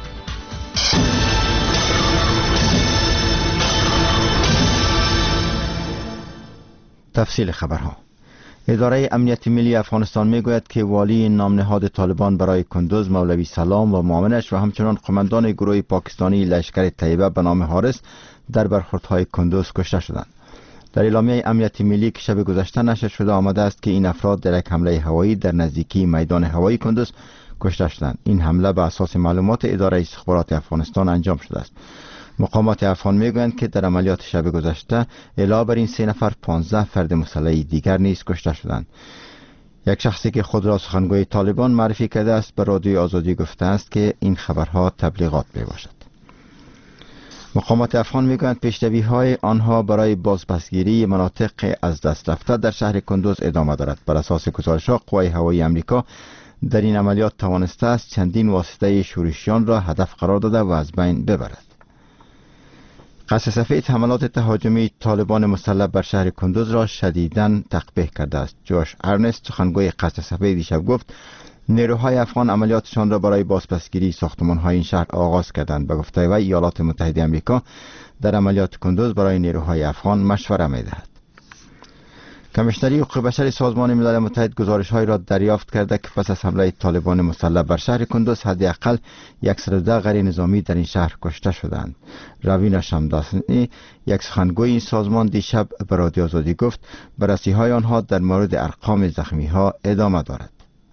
تفصیل خبرها. اداره امنیت ملی افغانستان میگوید که والی نامنهاد طالبان برای کندوز مولوی سلام و معاونش و همچنان قماندان گروه پاکستانی لشکر طیبه به نام حارس در برخوردهای کندوز کشته شدند. در اعلامیه امنیت ملی که شب گذشته نشر شده آمده است که این افراد در یک حمله هوایی در نزدیکی میدان هوایی کندوز کشته شدند. این حمله به اساس معلومات اداره استخبارات افغانستان انجام شده است. مقامات افغان میگویند که در عملیات شب گذشته علاوه بر این سه نفر پانزده فرد مسلح دیگر نیز کشته شدند. یک شخصی که خود را سخنگوی طالبان معرفی کرده است به رادیوی آزادی گفته است که این خبرها تبلیغات میباشد. مقامات افغان میگویند پیشروی‌های آنها برای بازپسگیری مناطق از دست رفته در شهر کندوز ادامه دارد. بر اساس گزارش‌ها قوای هوایی آمریکا در این عملیات توانسته است چندین واسطه شورشیان را هدف قرار داده و از بین ببرد. قصر سفید حملات تهاجمی طالبان مسلح بر شهر کندوز را شدیداً تقبیح کرده است. جوش ارنست سخنگوی قصر سفید دیشب گفت نیروهای افغان عملیاتشان را برای بازپسگیری ساختمان‌های این شهر آغاز کردند. به گفته وی ایالات متحده آمریکا در عملیات کندوز برای نیروهای افغان مشوره می‌دهد. کمیشنری حقوق بشر سازمان ملل متحد گزارش‌هایی را دریافت کرده که پس از حمله طالبان مسلح بر شهر کندوز حداقل صد و ده غیر نظامی در این شهر کشته شدند. روینا شمداسنی یک سخنگوی این سازمان دیشب به رادیو آزادی گفت بررسی‌های آنها در مورد ارقام زخمی‌ها ادامه دارد.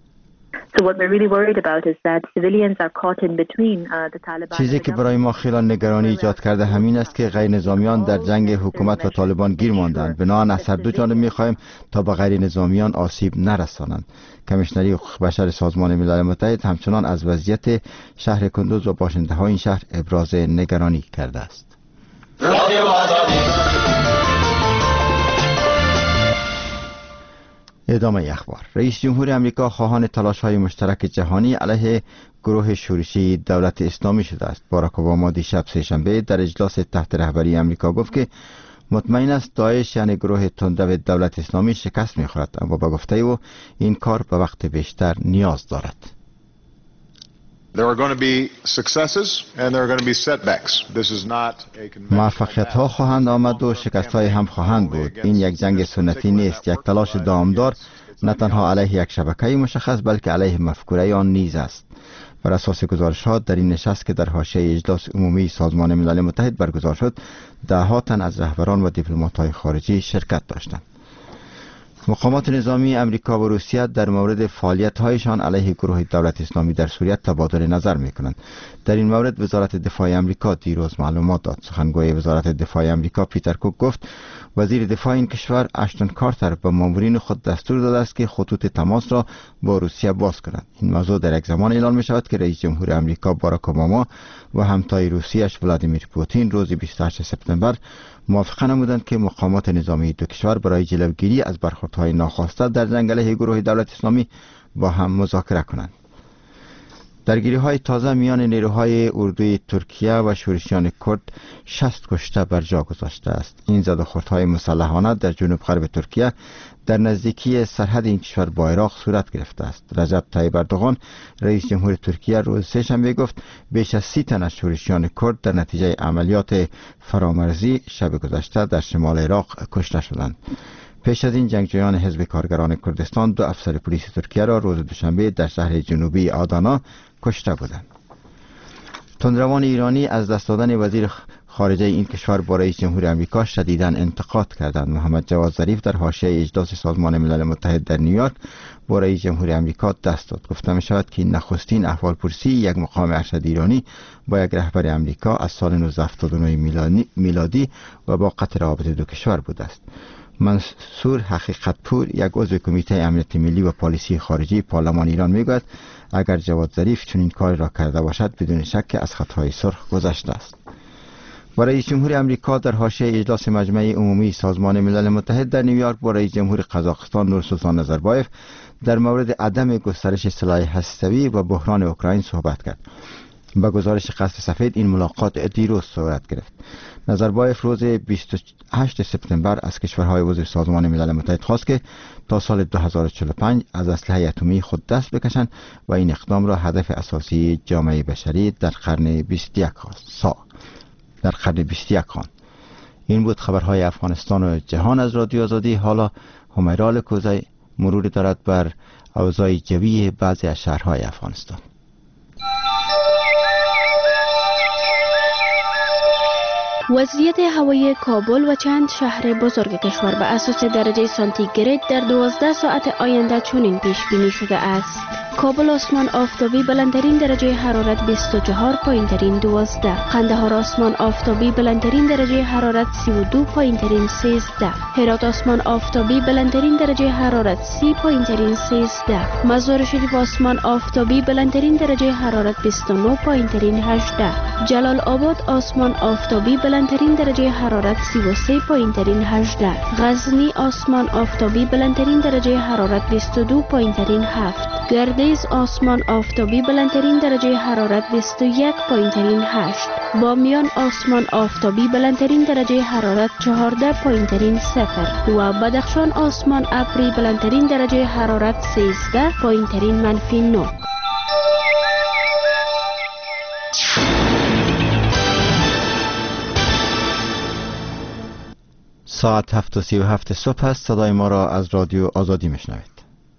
چیزی که برای ما خیلی نگرانی ایجاد کرده همین است که غیر نظامیان در جنگ حکومت و طالبان گیر ماندند. بنابراین از هر دو جانب می‌خواهیم تا به غیر نظامیان آسیب نرسانند. کمیشنری حقوق بشر سازمان ملل متحد همچنان از وضعیت شهر کندوز و باشنده‌های این شهر ابراز نگرانی کرده است. ادامه اخبار. رئیس جمهور آمریکا خواهان تلاش‌های مشترک جهانی علیه گروه شورشی دولت اسلامی شده است. باراک اوباما دیشب سه‌شنبه در اجلاس تحت رهبری آمریکا گفت که مطمئن است داعش یعنی گروه تندرو دولت اسلامی شکست می‌خورد، اما با گفته او این کار به وقت بیشتر نیاز دارد. موفقیت‌ها خواهند آمد و شکست‌های هم خواهند بود. این یک جنگ سنتی نیست، یک تلاش دامدار نه تنها علیه یک شبکه مشخص بلکه علیه مفکوره آن نیز است. بر اساس گزارش‌ها در این نشست که در حاشیه اجلاس عمومی سازمان ملل متحد برگزار شد، ده‌ها تن از رهبران و دیپلمات‌های خارجی شرکت داشتند. مقامات نظامی امریکا و روسیه در مورد فعالیت‌هایشان علیه گروه دولت اسلامی در سوریه تبادل نظر می‌کنند. در این مورد وزارت دفاع امریکا دیروز معلومات داد. سخنگوی وزارت دفاع امریکا پیتر کوک گفت وزیر دفاع این کشور اشتون کارتر به مامورین خود دستور داده است که خطوط تماس را با روسیه باز کنند. این موضوع در یک زمان اعلان می‌شود که رئیس جمهور امریکا باراک اوباما و همتای روسیه‌اش ولادیمیر پوتین روز بیست و هشتم سپتامبر موافقه نمودند که مقامات نظامی دو کشور برای جلوگیری از برخوردهای ناخواسته در جنگ علیه گروه دولت اسلامی با هم مذاکره کنند. درگیری‌های تازه میان نیروهای اردوی ترکیه و شورشیان کرد شصت کشته بر جا گذاشته است. این زدوخوردهای مسلحانه در جنوب غرب ترکیه در نزدیکی سرحد این کشور با عراق صورت گرفته است. رجب طیب اردوغان رئیس جمهور ترکیه روز سه‌شنبه گفت بیش از سی تن از شورشیان کرد در نتیجه عملیات فرامرزی شب گذشته در شمال عراق کشته شدند. پیش از این جنگجویان حزب کارگران کردستان دو افسر پلیس ترکیه را روز دوشنبه در شهر جنوبی آدانا کشته بودند. تندروان ایرانی از دست دادن وزیر خارجه این کشور با رئیس جمهور امریکا شدیداً انتقاد کردند. محمد جواد ظریف در حاشیه اجلاس سازمان ملل متحد در نیویورک با رئیس جمهور امریکا دست داد. گفته می شود که نخستین احوالپرسی یک مقام ارشد ایرانی با یک رهبر امریکا از سال نوزده هفتاد و نه میلادی و با قطع روابط دو کشور بوده است. منصور حقیقت پور یک عضو کمیته امنیت ملی و پالیسی خارجی پارلمان ایران میگوید اگر جواد ظریف چنین کاری را کرده باشد بدون شک از خطای سرخ گذشته است. و رئیس جمهور امریکا در حاشیه اجلاس مجمع عمومی سازمان ملل متحد در نیویورک با رئیس جمهور قزاقستان نورسلطان نظربایف در مورد عدم گسترش سلاح هسته‌ای و بحران اوکراین صحبت کرد. با گزارش قصر سفید این ملاقات دیروز صورت گرفت. نظربایف روز بیست و هشتم سپتامبر از کشورهای عضو سازمان ملل متحد خواست که تا سال دو هزار و چهل و پنج از اسلحه اتمی خود دست بکشند و این اقدام را هدف اساسی جامعه بشری در قرن بیست و یک خواست. در قرن بیست و یک خواند. این بود خبرهای افغانستان و جهان از رادیو آزادی. حالا همیرال کوزی مرور دارد بر اوضاع جوی بعضی از شهرهای افغانستان. وضعیت هوایی کابل و چند شهر بزرگ کشور به اساس درجه سانتیگراد در دوازده ساعت آینده چنین پیش بینی شده است. کابل آسمان آفتابی بلندترین درجه حرارت بیست و چهار، پایینترین دوازده. قندهار آسمان آفتابی بلندترین درجه حرارت سی و دو، پایینترین سیزده. هرات آسمان آفتابی بلندترین درجه حرارت سی، پایینترین سیزده. مزار شریف آسمان آفتابی بلندترین درجه حرارت بیست و نه، پایینترین هجده. جلال آباد آسمان آفتابی بلندترین درجه حرارت سی و سه، پایینترین هجده. غزنی آسمان آفتابی بلندترین درجه حرارت بیست و دو، پایینترین هفت. گردیز آسمان آفتابی بلندترین درجه حرارت بیست و یک، پایینترین هشت. بامیان آسمان آفتابی بلندترین درجه حرارت چهارده، پایینترین صفر. و بدخشان آسمان ابری بلندترین درجه حرارت سیزده، پایینترین منفی نه. ساعت هفت و سی و هفت صبح است. صدای ما را از رادیو آزادی میشنوید.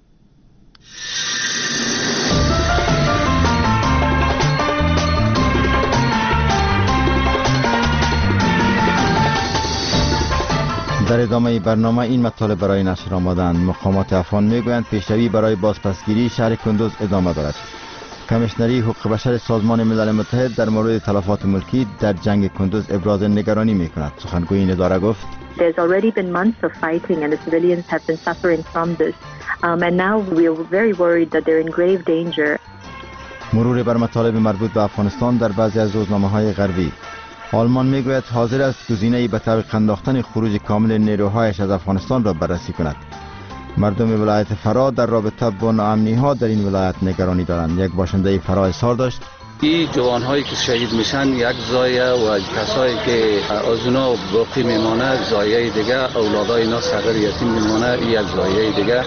در ادامه برنامه این مطالب برای نشر آمدند. مقامات افغان میگویند پیشروی برای بازپسگیری شهر کندوز ادامه دارد. کمیشنری حقوق بشر سازمان ملل متحد در مورد تلفات ملکی در جنگ کندوز ابراز نگرانی میکند. سخنگوی این اداره گفت There's already been months of fighting and the civilians have been suffering from this. Um, and now we are very worried that they're in grave danger. مرور بر مطالب مربوط به افغانستان در بعضی از روزنامه‌های غربی. آلمان میگوید حاضر است گزینه‌ای به تعویق انداختن خروج کامل نیروهایش از افغانستان را بررسی کند. مردم ولایت فرا در رابطه با ناامنی‌ها در این ولایت نگرانی دارند. یک باشنده فرا اظهار داشت این جوانهایی که شهید میشن یک زایه و کسایی که از اونا باقی میمانه زایه دیگه، اولادای اینا صغیر یتیم میمانه یک زایه دیگه.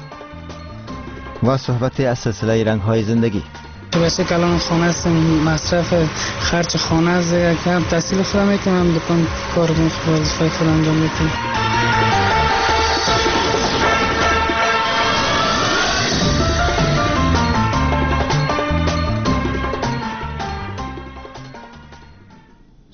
و صحبت از سلسله رنگ‌های زندگی. واسه کلان خانه است، مصرف خرج خانه است، کم تحصیل خودم میکنم، دکان کار وظیفه خودم انجام میدم.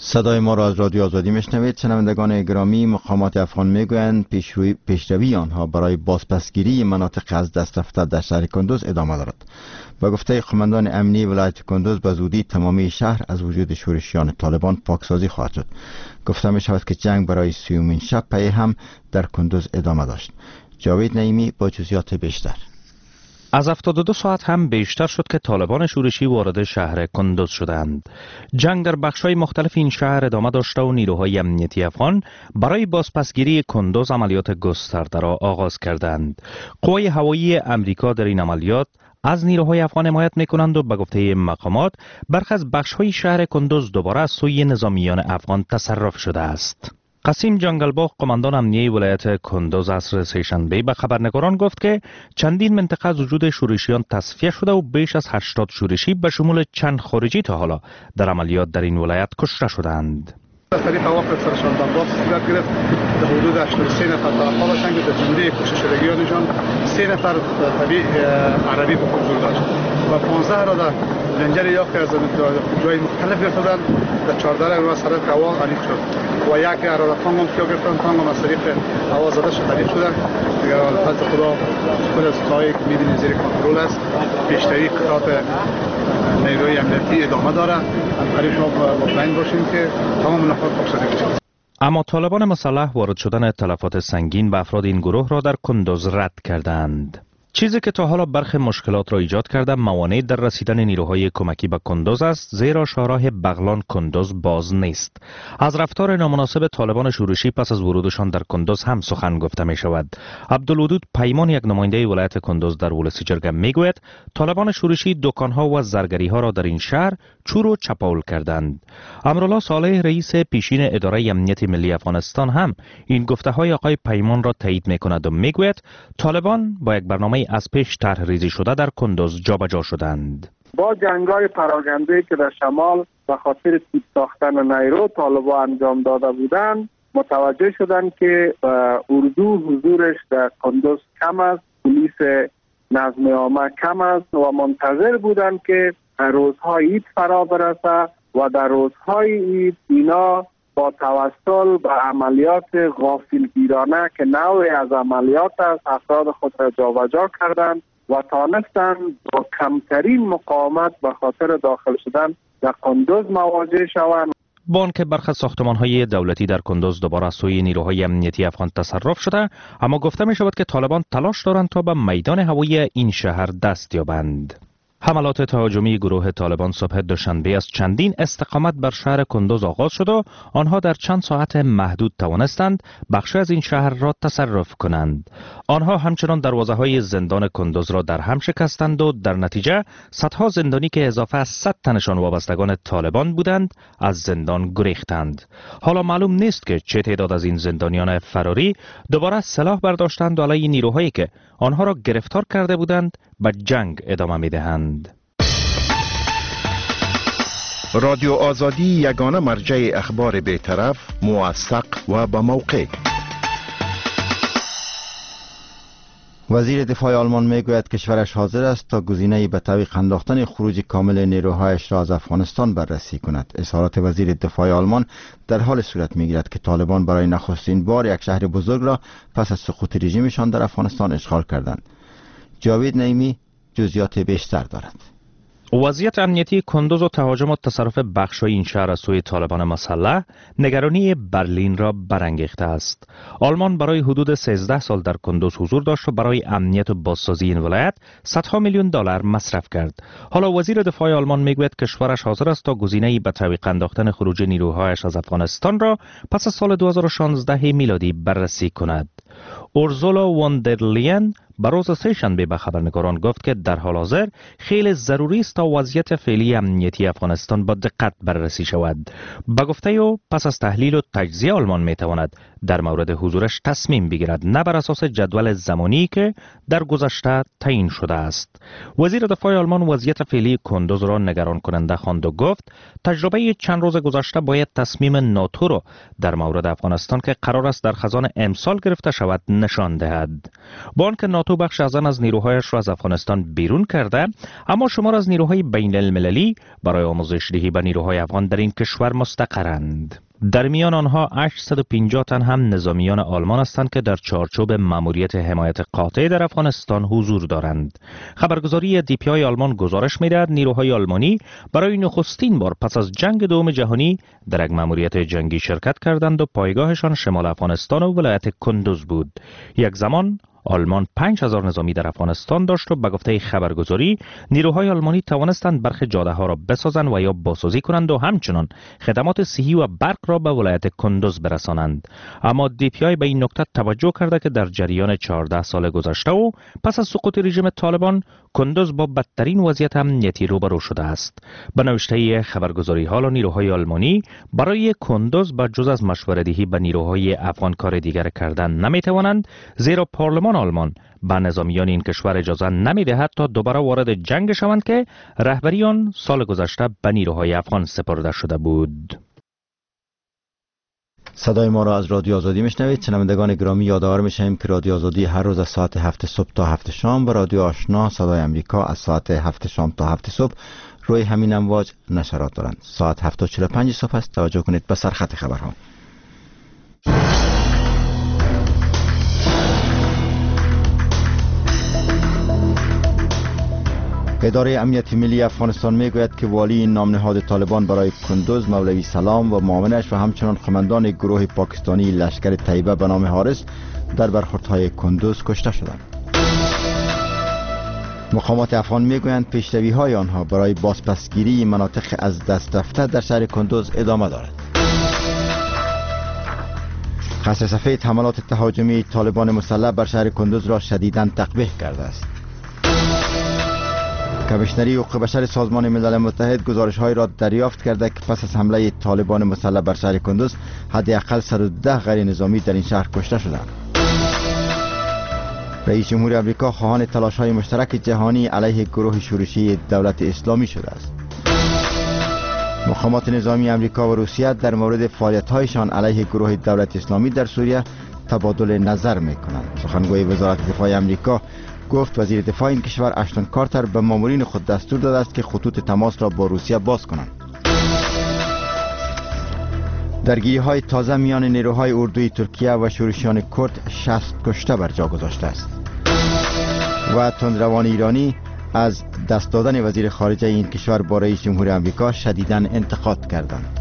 صدای ما را از رادیو آزادی میشنوید. شنوندگان گرامی، مقامات افغان میگویند پیشروی پیشروی آنها برای بازپسگیری مناطق از دست رفته در شهر کندوز ادامه دارد. با گفته قماندان امنی ولایت کندوز به زودی تمامی شهر از وجود شورشیان طالبان پاکسازی خواهد شد. گفته می شود که جنگ برای سیومین شب پی هم در کندوز ادامه داشت. جاوید نعیمی با جزئیات بیشتر. از هفتاد و دو ساعت هم بیشتر شد که طالبان شورشی وارد شهر کندوز شدند. جنگ در بخش‌های مختلف این شهر ادامه داشته و نیروهای امنیتی افغان برای بازپسگیری کندوز عملیات گسترده را آغاز کردند. قوای هوایی امریکا در این عملیات از نیروهای افغان حمایت می‌کنند و به گفته مقامات برخی از بخش‌های شهر کندوز دوباره از سوی نظامیان افغان تصرف شده است. قاسم جنگلباغ قماندان امنیه ولایت کندوز عصر سه‌شنبه به خبرنگاران گفت که چندین منطقه از وجود شورشیان تصفیه شده و بیش از هشتاد شورشی به شمول چند خارجی تا حالا در عملیات در این ولایت کشته شدند. از طریق واقع سرشان بمبات صورت گرفت. در حدود هشتاد و سه نفر توفا باشند که در جمله کشته شدگیانشان سه نفر طبیع عربی به حضور داشت و پانزده را در جنجال یافته از جای مختلف گرفتند. در چهارده را از طریق هوا علیق شد و یک ارادت تانگ هم که گرفتند. تانگ هم از طریق هوا زده شد علیق شدند. دیگر فضل خدا خود از تایی که می‌بینید زیر کنترل است. بیشتری قطعات نیروی امنیتی ادامه دارد. برای شما مطمئن باشیم که تمام نفرات پاکسازی بشود. اما طالبان مسلح وارد شدن تلفات سنگین به افراد این گروه را در کندوز رد کردند. چیزی که تا حالا برخی مشکلات را ایجاد کرده موانع در رسیدن نیروهای کمکی به کندوز است، زیرا شاهراه بغلان کندوز باز نیست. از رفتار نامناسب طالبان شورشی پس از ورودشان در کندوز هم سخن گفته می شود. عبدالودود پیمان، یک نماینده ولایت کندوز در ولسی جرگه می گوید طالبان شورشی دکانها و زرگری ها را در این شهر چور و چپاول کردند. امرالله صالح رئیس پیشین اداره امنیت ملی افغانستان هم این گفته های آقای پیمان را تایید می کند و می گوید طالبان با یک برنامه از پیش طرح ریزی شده در کندوز جابجا شدند. با جنگ‌های پراگنده‌ای که در شمال به خاطر تیپ ساختن نیرو طالبان انجام داده بودند، متوجه شدند که اردو حضورش در کندوز کم است، پلیس نظم عامه کم است و منتظر بودند که روزهای عید فرا برسه و در روزهای عید اینا با توسل به عملیات غافلگیرانه که نوعی از عملیات است افراد خود را جابجا کردند و تانستند با کمترین مقاومت به خاطر داخل شدن در کندوز مواجه شوند. بان که برخی ساختمان‌های دولتی در کندوز دوباره از سوی نیروهای امنیتی افغان تصرف شده، اما گفته می شود که طالبان تلاش دارند تا به میدان هوایی این شهر دست یابند. حملات تهاجمی گروه طالبان صبح دوشنبه از چندین استقامت بر شهر کندوز آغاز شد و آنها در چند ساعت محدود توانستند بخشی از این شهر را تصرف کنند. آنها همچنان دروازه‌های زندان کندوز را در هم شکستند و در نتیجه صدها زندانی که اضافه از صد تنشان وابستگان طالبان بودند از زندان گریختند. حالا معلوم نیست که چه تعداد از این زندانیان فراری دوباره سلاح برداشتند و علیه نیروهایی که آنها را گرفتار کرده بودند به جنگ ادامه می‌دهند. رادیو آزادی یگانه مرجع اخبار بی‌طرف، موثق و با موقع. وزیر دفاع آلمان میگوید کشورش حاضر است تا گزینه‌ای به تعویق انداختن خروج کامل نیروهایش را از افغانستان بررسی کند. اظهارات وزیر دفاع آلمان در حال صورت میگیرد که طالبان برای نخستین بار یک شهر بزرگ را پس از سقوط رژیمشان در افغانستان اشغال کردند. جاوید نعیمی جزئیات بیشتر دارد. وضعیت امنیتی کندوز و تهاجم و تصرف بخش‌های این شهر از سوی طالبان مسلح نگرانی برلین را برانگیخته است. آلمان برای حدود سیزده سال در کندوز حضور داشت و برای امنیت و بازسازی این ولایت صدها میلیون دلار مصرف کرد. حالا وزیر دفاع آلمان میگوید کشورش حاضر است تا گزینه‌ای به تعویق انداختن خروج نیروهایش از افغانستان را پس از سال دو هزار و شانزده میلادی بررسی کند. اورزولا وان در لین بر روز سه‌شنبه به خبرنگاران گفت که در حال حاضر خیلی ضروری است تا وضعیت فعلی امنیتی افغانستان با دقت بررسی شود. با گفته او پس از تحلیل و تجزیه آلمان می تواند در مورد حضورش تصمیم بگیرد، نه بر اساس جدول زمانی که در گذشته تعیین شده است. وزیر دفاع آلمان وضعیت فعلی کندوز را نگران کننده خواند و گفت تجربه چند روز گذشته باید تصمیم ناتو را در مورد افغانستان که قرار است در خزان امسال گرفته شود نشان دهد. با آنکه ناتو بخش از آن از نیروهایش را از افغانستان بیرون کرده، اما شمار از نیروهای بین المللی برای آموزش دهی به نیروهای افغان در این کشور مستقرند. در میان آنها هشتصد و پنجاه تن هم نظامیان آلمان هستند که در چارچوب ماموریت حمایت قاطع در افغانستان حضور دارند. خبرگزاری دی پی آی آلمان گزارش می‌دهد نیروهای آلمانی برای نخستین بار پس از جنگ دوم جهانی در یک ماموریت جنگی شرکت کردند و پایگاهشان شمال افغانستان و ولایت کندوز بود. یک زمان آلمان پنج هزار نظامی در افغانستان داشت و به گفته خبرگزاری نیروهای آلمانی توانستند برخی جاده ها را بسازند و یا بازسازی کنند و همچنان خدمات صحی و برق را به ولایت کندوز برسانند. اما دی پی آی به این نکته توجه کرده که در جریان چهارده سال گذشته و پس از سقوط رژیم طالبان کندوز با بدترین وضعیت امنیتی روبرو شده است. به نوشته خبرگزاری حالا نیروهای آلمانی برای کندوز با جز از مشوره‌دهی به نیروهای افغان کار دیگر کردن نمیتوانند، زیرا پارلمان آلمان به نظامیان این کشور اجازه نمیدهد تا دوباره وارد جنگ شوند که رهبری آن سال گذشته به نیروهای افغان سپرده شده بود. صدای ما را از رادیو آزادی میشنوید. شنوندگان گرامی، یادآور میشیم که رادیو آزادی هر روز از ساعت هفت صبح تا هفت شام و رادیو آشنا صدای امریکا از ساعت هفت شام تا هفت صبح روی همین امواج نشرات دارند. ساعت هفت و چهل و پنج صبح است. توجه کنید به سرخط خبرها. اداره امنیت ملی افغانستان میگوید که والی نام نهاد طالبان برای کندوز مولوی سلام و معاونش و همچنان قماندان گروه پاکستانی لشکر طیبه به نام حارس در برخوردهای کندوز کشته شدند. مقامات افغان میگویند پیشروی‌های آنها برای بازپسگیری مناطق از دست رفته در شهر کندوز ادامه دارد. قصر سفید حملات تهاجمی طالبان مسلح بر شهر کندوز را شدیداً تقبیح کرده است. کمیشنری حقوق بشر سازمان ملل متحد گزارش‌هایی را دریافت کرده که پس از حمله طالبان مسلح بر شهر کندوز حداقل صد و ده غیر نظامی در این شهر کشته شدند. رئیس جمهور آمریکا خواهان تلاش‌های مشترک جهانی علیه گروه شورشی دولت اسلامی شده است. مقامات نظامی آمریکا و روسیه در مورد فعالیت‌هایشان علیه گروه دولت اسلامی در سوریه تبادل نظر می‌کنند. سخنگوی وزارت دفاع آمریکا گفت وزیر دفاع این کشور اشتون کارتر به مامورین خود دستور داده است که خطوط تماس را با روسیه باز کنند. درگیری های تازه میان نیروهای اردوی ترکیه و شورشیان کرد شصت کشته بر جا گذاشته است. و تندروان ایرانی از دست دادن وزیر خارجه این کشور با رئیس جمهور آمریکا شدیداً انتقاد کردند.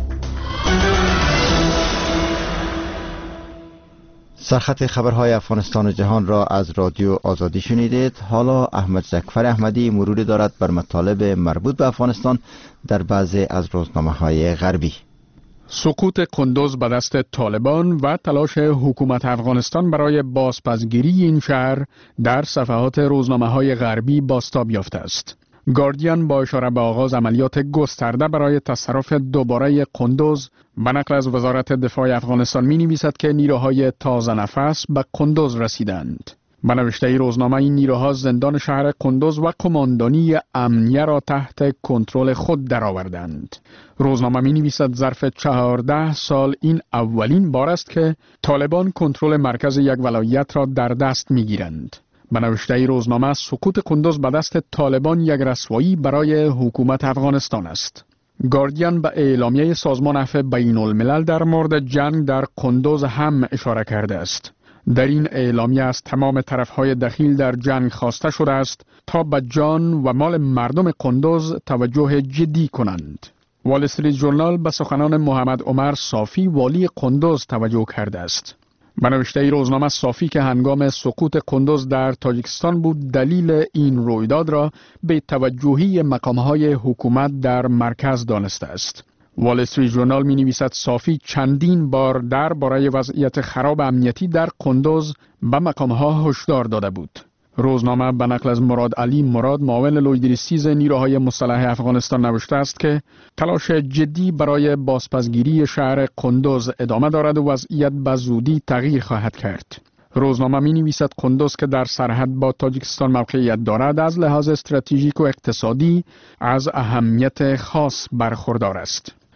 سرخط خبرهای افغانستان و جهان را از رادیو آزادی شنیدید. حالا احمد زکفر احمدی مروری دارد بر مطالب مربوط به افغانستان در بعضی از روزنامه‌های غربی. سقوط کندوز به دست طالبان و تلاش حکومت افغانستان برای بازپسگیری این شهر در صفحات روزنامه‌های غربی بازتاب یافته است. گاردین با اشاره به آغاز عملیات گسترده برای تصرف دوباره کندوز به نقل از وزارت دفاع افغانستان می نویسد که نیروهای تازه نفس به کندوز رسیدند. به نوشته روزنامه این نیروها زندان شهر کندوز و کماندانی امنیه را تحت کنترل خود درآوردند. روزنامه می نویسد ظرف چهارده سال این اولین بار است که طالبان کنترل مرکز یک ولایت را در دست می گیرند. به نوشته روزنامه سقوط کندوز به دست طالبان یک رسوایی برای حکومت افغانستان است. گاردین به اعلامیه سازمان عفو بین الملل در مورد جنگ در کندوز هم اشاره کرده است. در این اعلامیه از تمام طرفهای دخیل در جنگ خواسته شده است تا به جان و مال مردم کندوز توجه جدی کنند. وال استریت ژورنال به سخنان محمد عمر صافی والی کندوز توجه کرده است. به نوشته روزنامه صافی که هنگام سقوط کندوز در تاجیکستان بود دلیل این رویداد را به توجهی مقامهای حکومت در مرکز دانسته است. وال استریت ژورنال می نویسد صافی چندین بار درباره وضعیت خراب امنیتی در کندوز به مقامها هشدار داده بود. روزنامه به نقل از مراد علی مراد معاون لویدریسیز نیروهای مسلح افغانستان نوشته است که تلاش جدی برای بازپسگیری شهر کندوز ادامه دارد و وضعیت به زودی تغییر خواهد کرد. روزنامه می نویسد کندوز که در سرحد با تاجیکستان موقعیت دارد از لحاظ استراتژیک و اقتصادی از اهمیت خاص برخوردار است.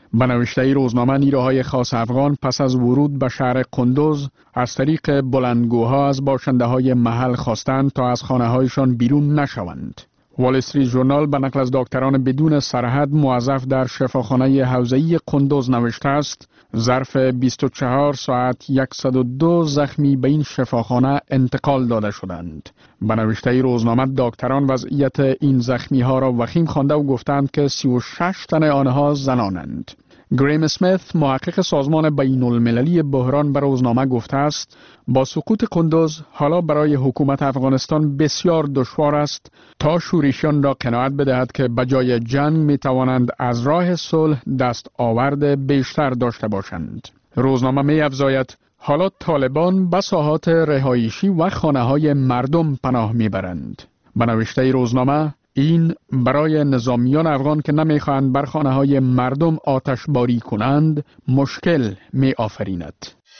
به نوشته روزنامه نیروهای خاص افغان پس از ورود به شهر قندوز از طریق بلندگوها از باشنده های محل خواستند تا از خانه هایشان بیرون نشوند. وال استریت ژورنال به نقل از دکتران بدون سرحد موظف در شفاخانه حوزه‌ای قندوز نوشته است ظرف بیست و چهار ساعت صد و دو زخمی به این شفاخانه انتقال داده شدند. به نوشته روزنامه دکتران وضعیت این زخمی ها را وخیم خوانده و گفتند که سی و شش تن آنها زنانند. گریم اسمیت محقق سازمان بین المللی بحران به روزنامه گفته است با سقوط قندوز حالا برای حکومت افغانستان بسیار دشوار است تا شورشیان را قناعت بدهد که بجای جنگ می توانند از راه صلح دست آورد بیشتر داشته باشند. روزنامه می افزاید حالا طالبان به ساحات رهایشی و خانه های مردم پناه می برند. به نوشته روزنامه این برای نظامیان افغان که نمیخواهند بر خانه های مردم آتش باری کنند مشکل می آفریند.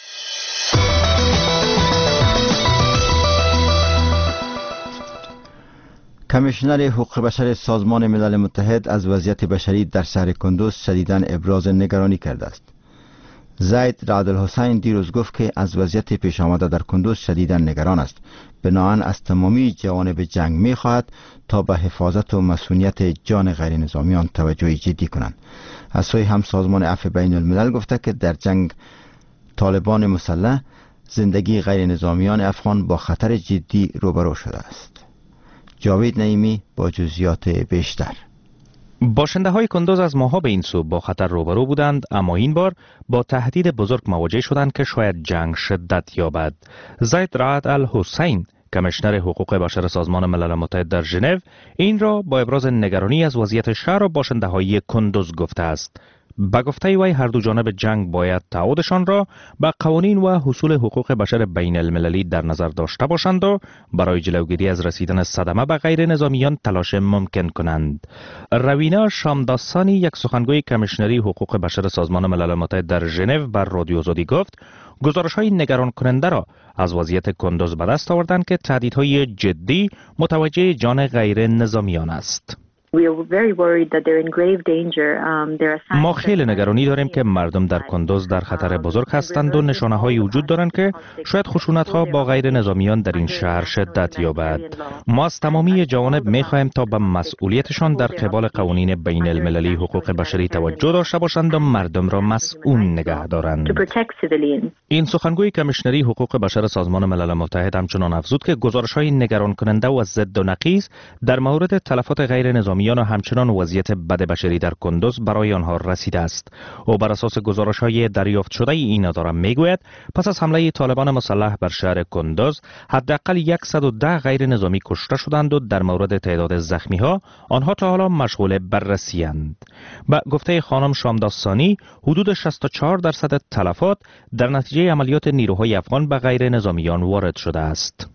کمیشنر حقوق بشر سازمان ملل متحد از وضعیت بشری در شهر قندوز شدیداً ابراز نگرانی کرده است. زید رعد الحسین دیروز گفت که از وضعیت پیش آمده در قندوز شدیداً نگران است. بناهن از تمامی جوانب جنگ می خواهد تا به حفاظت و مسئولیت جان غیر نظامیان توجه جدی کنند. از سوی هم سازمان عفو بین الملل گفته که در جنگ طالبان مسلح زندگی غیر نظامیان افغان با خطر جدی روبرو شده است. جاوید نعیمی با جزئیات بیشتر. باشنده های قندوز از ماها به این سو با خطر روبرو بودند، اما این بار با تهدید بزرگ مواجه شدند که شاید جنگ شدت یابد. زید رعد الحسین کمیشنر حقوق بشر سازمان ملل متحد در ژنو این را با ابراز نگرانی از وضعیت شهر و باشنده های قندوز گفته است. با گفته وی هر دو جانب جنگ باید تعهدشان را به قوانین و اصول حقوق بشر بین المللی در نظر داشته باشند و برای جلوگیری از رسیدن صدمه به غیر نظامیان تلاش ممکن کنند. روینا شامداستانی یک سخنگوی کمیشنری حقوق بشر سازمان ملل متحد در ژنو بر رادیو آزادی گفت گزارش‌های نگران کننده را از وضعیت قندوز به دست آوردند که تهدیدهای جدی متوجه جان غیر نظامیان است. ما خیلی نگرانی داریم که مردم در قندوز در خطر بزرگ هستند و نشانه‌هایی وجود دارند که شاید خشونت‌ها با غیر نظامیان در این شهر شدت یابد. ما از تمامی جوانب می‌خواهیم تا به مسئولیتشان در قبال قوانین بین المللی حقوق بشری توجه داشته باشند و مردم را مسئول نگه دارند. این سخنگوی کمیشنری حقوق بشر سازمان ملل متحد همچنان افزود که گزارش‌های نگران کننده و ضد و نقیض در مورد تلفات غیر نظامی و همچنان وضعیت بد بشری در قندوز برای آنها رسیده است. او بر اساس گزارش‌های دریافت شده این اداره میگوید پس از حمله طالبان مسلح بر شهر قندوز حداقل صد و ده غیر نظامی کشته شدند و در مورد تعداد زخمی‌ها آنها تا حالا مشغول بررسی اند. با گفته خانم شامداستانی حدود شصت و چهار درصد تلفات در نتیجه عملیات نیروهای افغان به غیر نظامیان وارد شده است.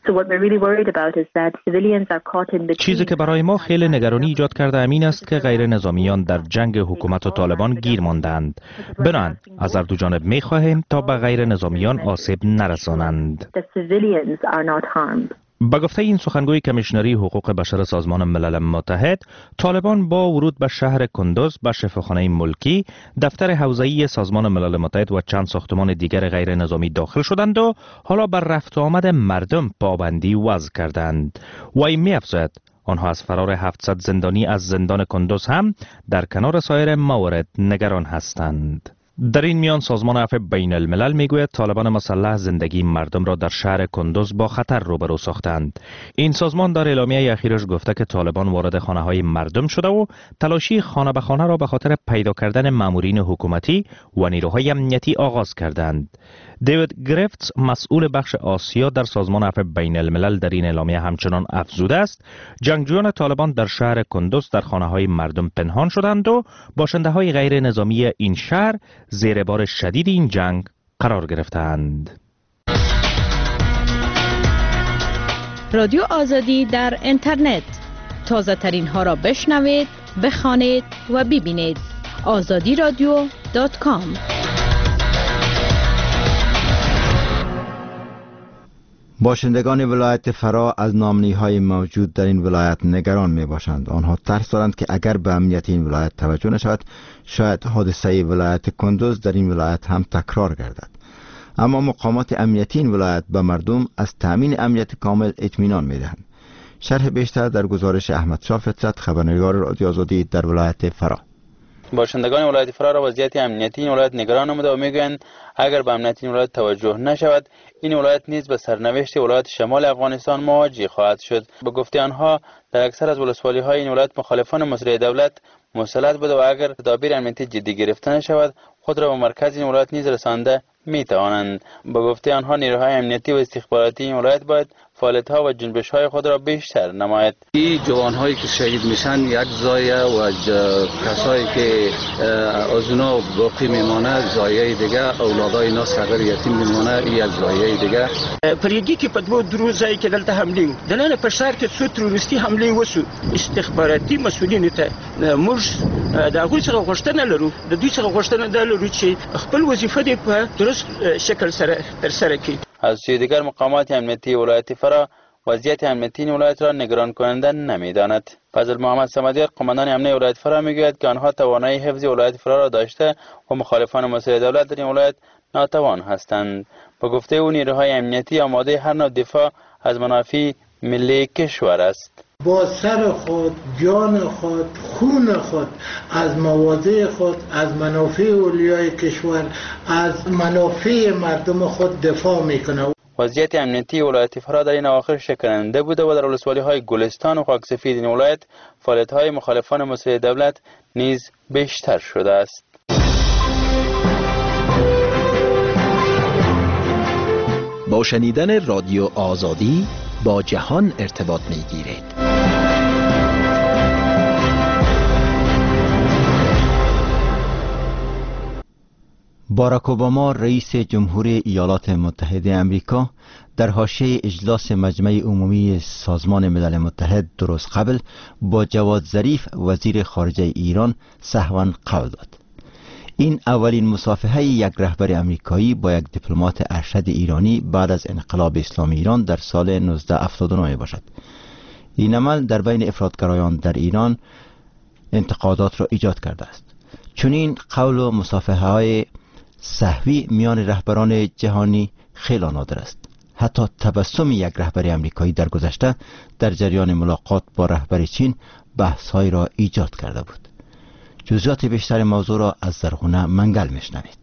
چیزی که برای ما خیلی نگرانی ایجاد کرده امین است که غیر نظامیان در جنگ حکومت و طالبان گیر ماندند. بنابراین از هر دو جانب می خواهیم تا به غیر نظامیان آسیب نرسانند. با گفته این سخنگوی کمیشنری حقوق بشر سازمان ملل متحد، طالبان با ورود به شهر قندوز به شفاخانه ملکی، دفتر حوزه‌ای سازمان ملل متحد و چند ساختمان دیگر غیر نظامی داخل شدند و حالا بر رفت و آمد مردم پابندی وضع کردند. و این می‌افزاید آنها از فرار هفتصد زندانی از زندان قندوز هم در کنار سایر موارد نگران هستند. در این میان سازمان عفو بین الملل میگوید طالبان مسلح زندگی مردم را در شهر قندوز با خطر روبرو ساختند. این سازمان در اعلامیه اخیرش گفته که طالبان وارد خانه های مردم شده و تلاشی خانه به خانه را به خاطر پیدا کردن مامورین حکومتی و نیروهای امنیتی آغاز کردند. دیوید گریفتس مسئول بخش آسیا در سازمان عفو بین الملل در این اعلامیه همچنان افزوده است جنگجویان طالبان در شهر قندوز در خانه های مردم پنهان شدند و باشنده های غیر نظامی این شهر زیر بار شدید این جنگ قرار گرفتند. رادیو آزادی در اینترنت، تازه ترین ها را بشنوید، بخوانید و ببینید. آزادی رادیو دات کام. باشندگان ولایت فرا از نامنی‌های موجود در این ولایت نگران می باشند. آنها ترس دارند که اگر به امنیت این ولایت توجه نشود شاید حادثه ولایت کندوز در این ولایت هم تکرار گردد. اما مقامات امنیتی این ولایت به مردم از تامین امنیت کامل اطمینان می دهند. شرح بیشتر در گزارش احمد شاه فطرت، خبرنگار رادیو آزادی در ولایت فرا. باشندگان ولایت فرا را وضعیت امنیتی این ولایت نگران نموده و میگویند اگر به امنیت این ولایت توجه نشود این ولایت نیز به سرنوشت ولایت شمال افغانستان مواجه خواهد شد. به گفته آنها در اکثر از ولسوالی های این ولایت مخالفان مسئله دولت مسلط بوده و اگر تدابیر امنیتی جدی گرفته نشود خود را به مرکز این ولایت نیز رسانده می توانند. به گفته آنها نیروهای امنیتی و استخباراتی این ولایت باید فعالیت‌ها و جنبش‌های خود را بیشتر نماید. این جوان‌هایی که شهید میشن یک زایه و کسایی که از اونا باقی میمانه زایه دیگه، اولادای اینا صغیر یتیم میمانه یک زایه دیگه. پریدی که په دوه درو ځای کې دلته حملې و دننه په ښار کې څو تروریستي حملې وسو استخباراتي مسؤلینو ته موږ د هغوی څخه غوښتنه لرو د دوی څخه غوښتنه دا لرو چې خپل وظیفه دې په درست شکل سره ترسره کړي. از سوی دیگر مقامات امنیتی ولایت فرا وضعیت امنیتی این ولایت را نگران کننده نمیداند. فضل محمد صمدیار قماندان امنیتی ولایت فرا میگوید که آنها توانایی حفظ ولایت فرا را داشته و مخالفان مسئله دولت در این ولایت ناتوان هستند. با گفته او نیروهای امنیتی آماده هر نوع دفاع از منافع ملی کشور است. با سر خود، جان خود، خون خود از مواضع خود، از منافع اولیای کشور، از منافع مردم خود دفاع میکنه. وضعیت امنیتی ولایت فرا در این اواخر شکننده بوده و در ولسوالی های گلستان و خاکسفید این ولایت فعالیت های مخالفان مسئله دولت نیز بیشتر شده است. با شنیدن رادیو آزادی با جهان ارتباط میگیرید. باراک اوباما رئیس جمهوری ایالات متحده آمریکا در حاشیه اجلاس مجمع عمومی سازمان ملل متحد درست قبل با جواد ظریف وزیر خارجه ایران سهواً قول داد. این اولین مصافحه یک رهبر آمریکایی با یک دیپلمات ارشد ایرانی بعد از انقلاب اسلامی ایران در سال نوزده هفتاد و نه باشد. این عمل در بین افراطگرایان در ایران انتقادات را ایجاد کرده است. چنین قول و مصافحه های سهوی میان رهبران جهانی خیلی نادر است. حتی تبسم یک رهبر آمریکایی در گذشته در جریان ملاقات با رهبر چین بحث‌های را ایجاد کرده بود. جزئیات بیشتر موضوع را از زرغونه منگل میشنوید.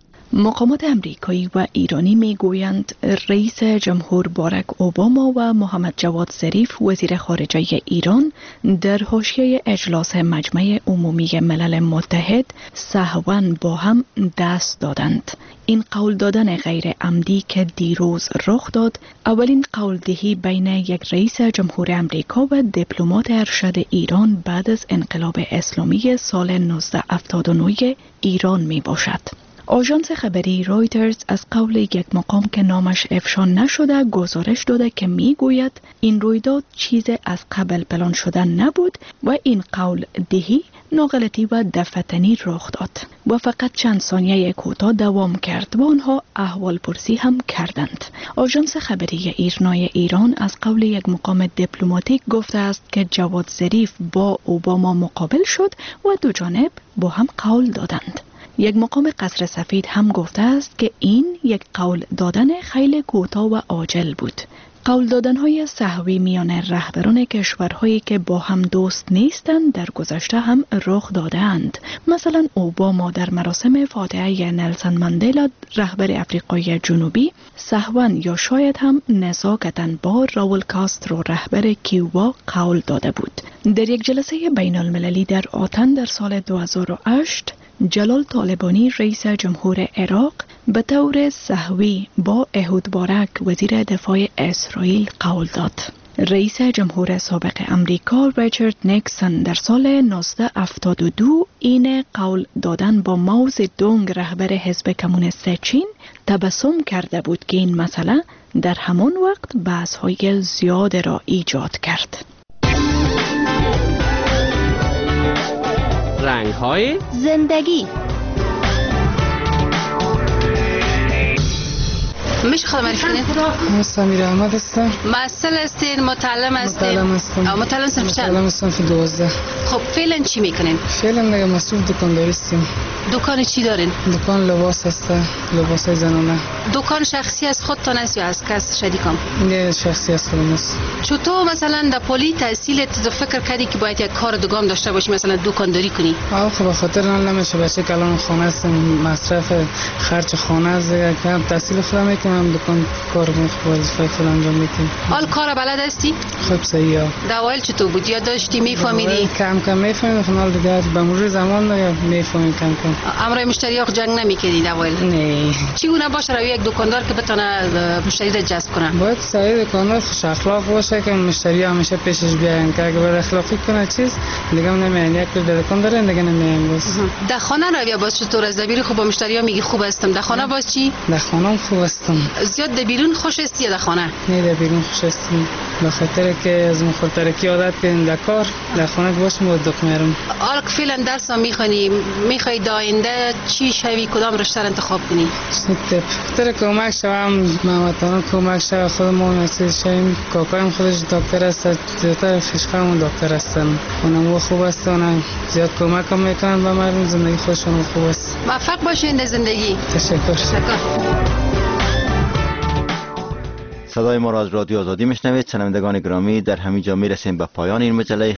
مقامات امریکایی و ایرانی میگویند رئیس جمهور باراک اوباما و محمد جواد ظریف وزیر خارجه ایران در حاشیه اجلاس مجمع عمومی ملل متحد سهواً با هم دست دادند. این قول دادن غیر عمدی که دیروز رخ داد اولین قول دهی بین یک رئیس جمهور امریکا و دیپلمات ارشد ایران بعد از انقلاب اسلامی سال نوزده هفتاد و نه ایران می باشد. آژانس خبری رویترز از قول یک مقام که نامش افشا نشده گزارش داده که میگوید این رویداد چیز از قبل پلان شده نبود و این قول دهی ناغلطی و دفتنی رخ داد و فقط چند ثانیه کوتاه دوام کرد و آنها احوال پرسی هم کردند. آژانس خبری ایرنای ایران از قول یک مقام دیپلماتیک گفته است که جواد ظریف با اوباما مقابل شد و دو جانب با هم قول دادند. یک مقام قصر سفید هم گفته است که این یک قول دادن خیلی کوتاه و عاجل بود. قول دادن‌های سهوی میان رهبران کشورهایی که با هم دوست نیستند در گذشته هم رخ داده‌اند. مثلا اوباما در مراسم فاتحه نلسون ماندلا رهبر آفریقای جنوبی سهواً یا شاید هم نزاکتاً با راول کاسترو رهبر کیوبا قول داده بود. در یک جلسه بین المللی در آتن در سال دو هزار و هشت جلال طالبانی رئیس جمهور عراق به طور سهوی با احود بارک وزیر دفاع اسرائیل قول داد. رئیس جمهور سابق امریکا ریچارد نیکسون در سال نوزده هفتاد و دو این قول دادن با ماو زدونگ رهبر حزب کمونیست چین تبسم کرده بود که این مسئله در همان وقت بحث‌های زیاد را ایجاد کرد. رنگ‌های زندگی. میشه خود معرفی کنید؟ من سمیر احمد هستم. محصل هستین، متعلم هستین؟ متعلم هستم. متعلم صنف چند؟ متعلم صنف دوازده. خب فعلا چی میکنین؟ فعلا دیگه مسئول دکانداری هستیم. دکان چی دارین؟ دکان لباس هست، لباس زنانه. دکان شخصی از خودتان است یا از کس شریکم؟ نه شخصی است خودم است. چطور مثلا در پلی تحصیلت فکر کردی که باید یک کار دوگام داشته باشی، مثلا دکانداری کنی؟ آه خب خاطر نمیشه بچه که الان خانه هستم، مصرف خرج خانه است دیگه، کم تحصیل خودم میکنم، دکان کار وظیفه خودم انجام میدم. حال کار بلد هستی؟ خب صحیح. دوال چطور بود؟ یا داشتی میفهمیدی؟ کم کم میفهمیدم، حال دیگه به مرور زمان دیگه میفهمم کم کم. امروز مشتری ها جنگ نمیکنی دوال؟ نه. چگونه باشه روی یک دکاندار که بتونه مشتری را جذب کنه؟ باید صحیح دکاندار خوش اخلاق باشه که مشتری همیشه پیشش بیاین، که اگه بد اخلاقی کنه چیز دیگه نمیان، یک دو دکاندار دیگه نمیان. بس در خانه روی باز چطور از دبیر خوب با مشتری ها میگی خوب هستم، در خانه باز چی؟ در خانه خوب هستم. زیاد در بیرون خوش هستی یا در خانه؟ نه در بیرون خوش هستم، به خاطر که از مخاطرکی عادت کردیم در کار، در خانه باشم و دق میرم. حالا که فعلا درس میخونی، میخوای در آینده چی شوی، کدام رشته انتخاب کنی؟ به خاطر کمک شوم مامتان، کمک شوم خودمون شویم. کاکایم خودش دکتر است، زیادتر خشخم دکتر هستن، اونم خوب است، اونم زیاد کمک هم میکنن به مردم، زندگی خودشون خوب است. موفق باشین در زندگی. تشکر. صدای ما را از رادیو آزادی میشنوید. شنوندگان گرامی، در همین جا میرسیم به پایان این مجله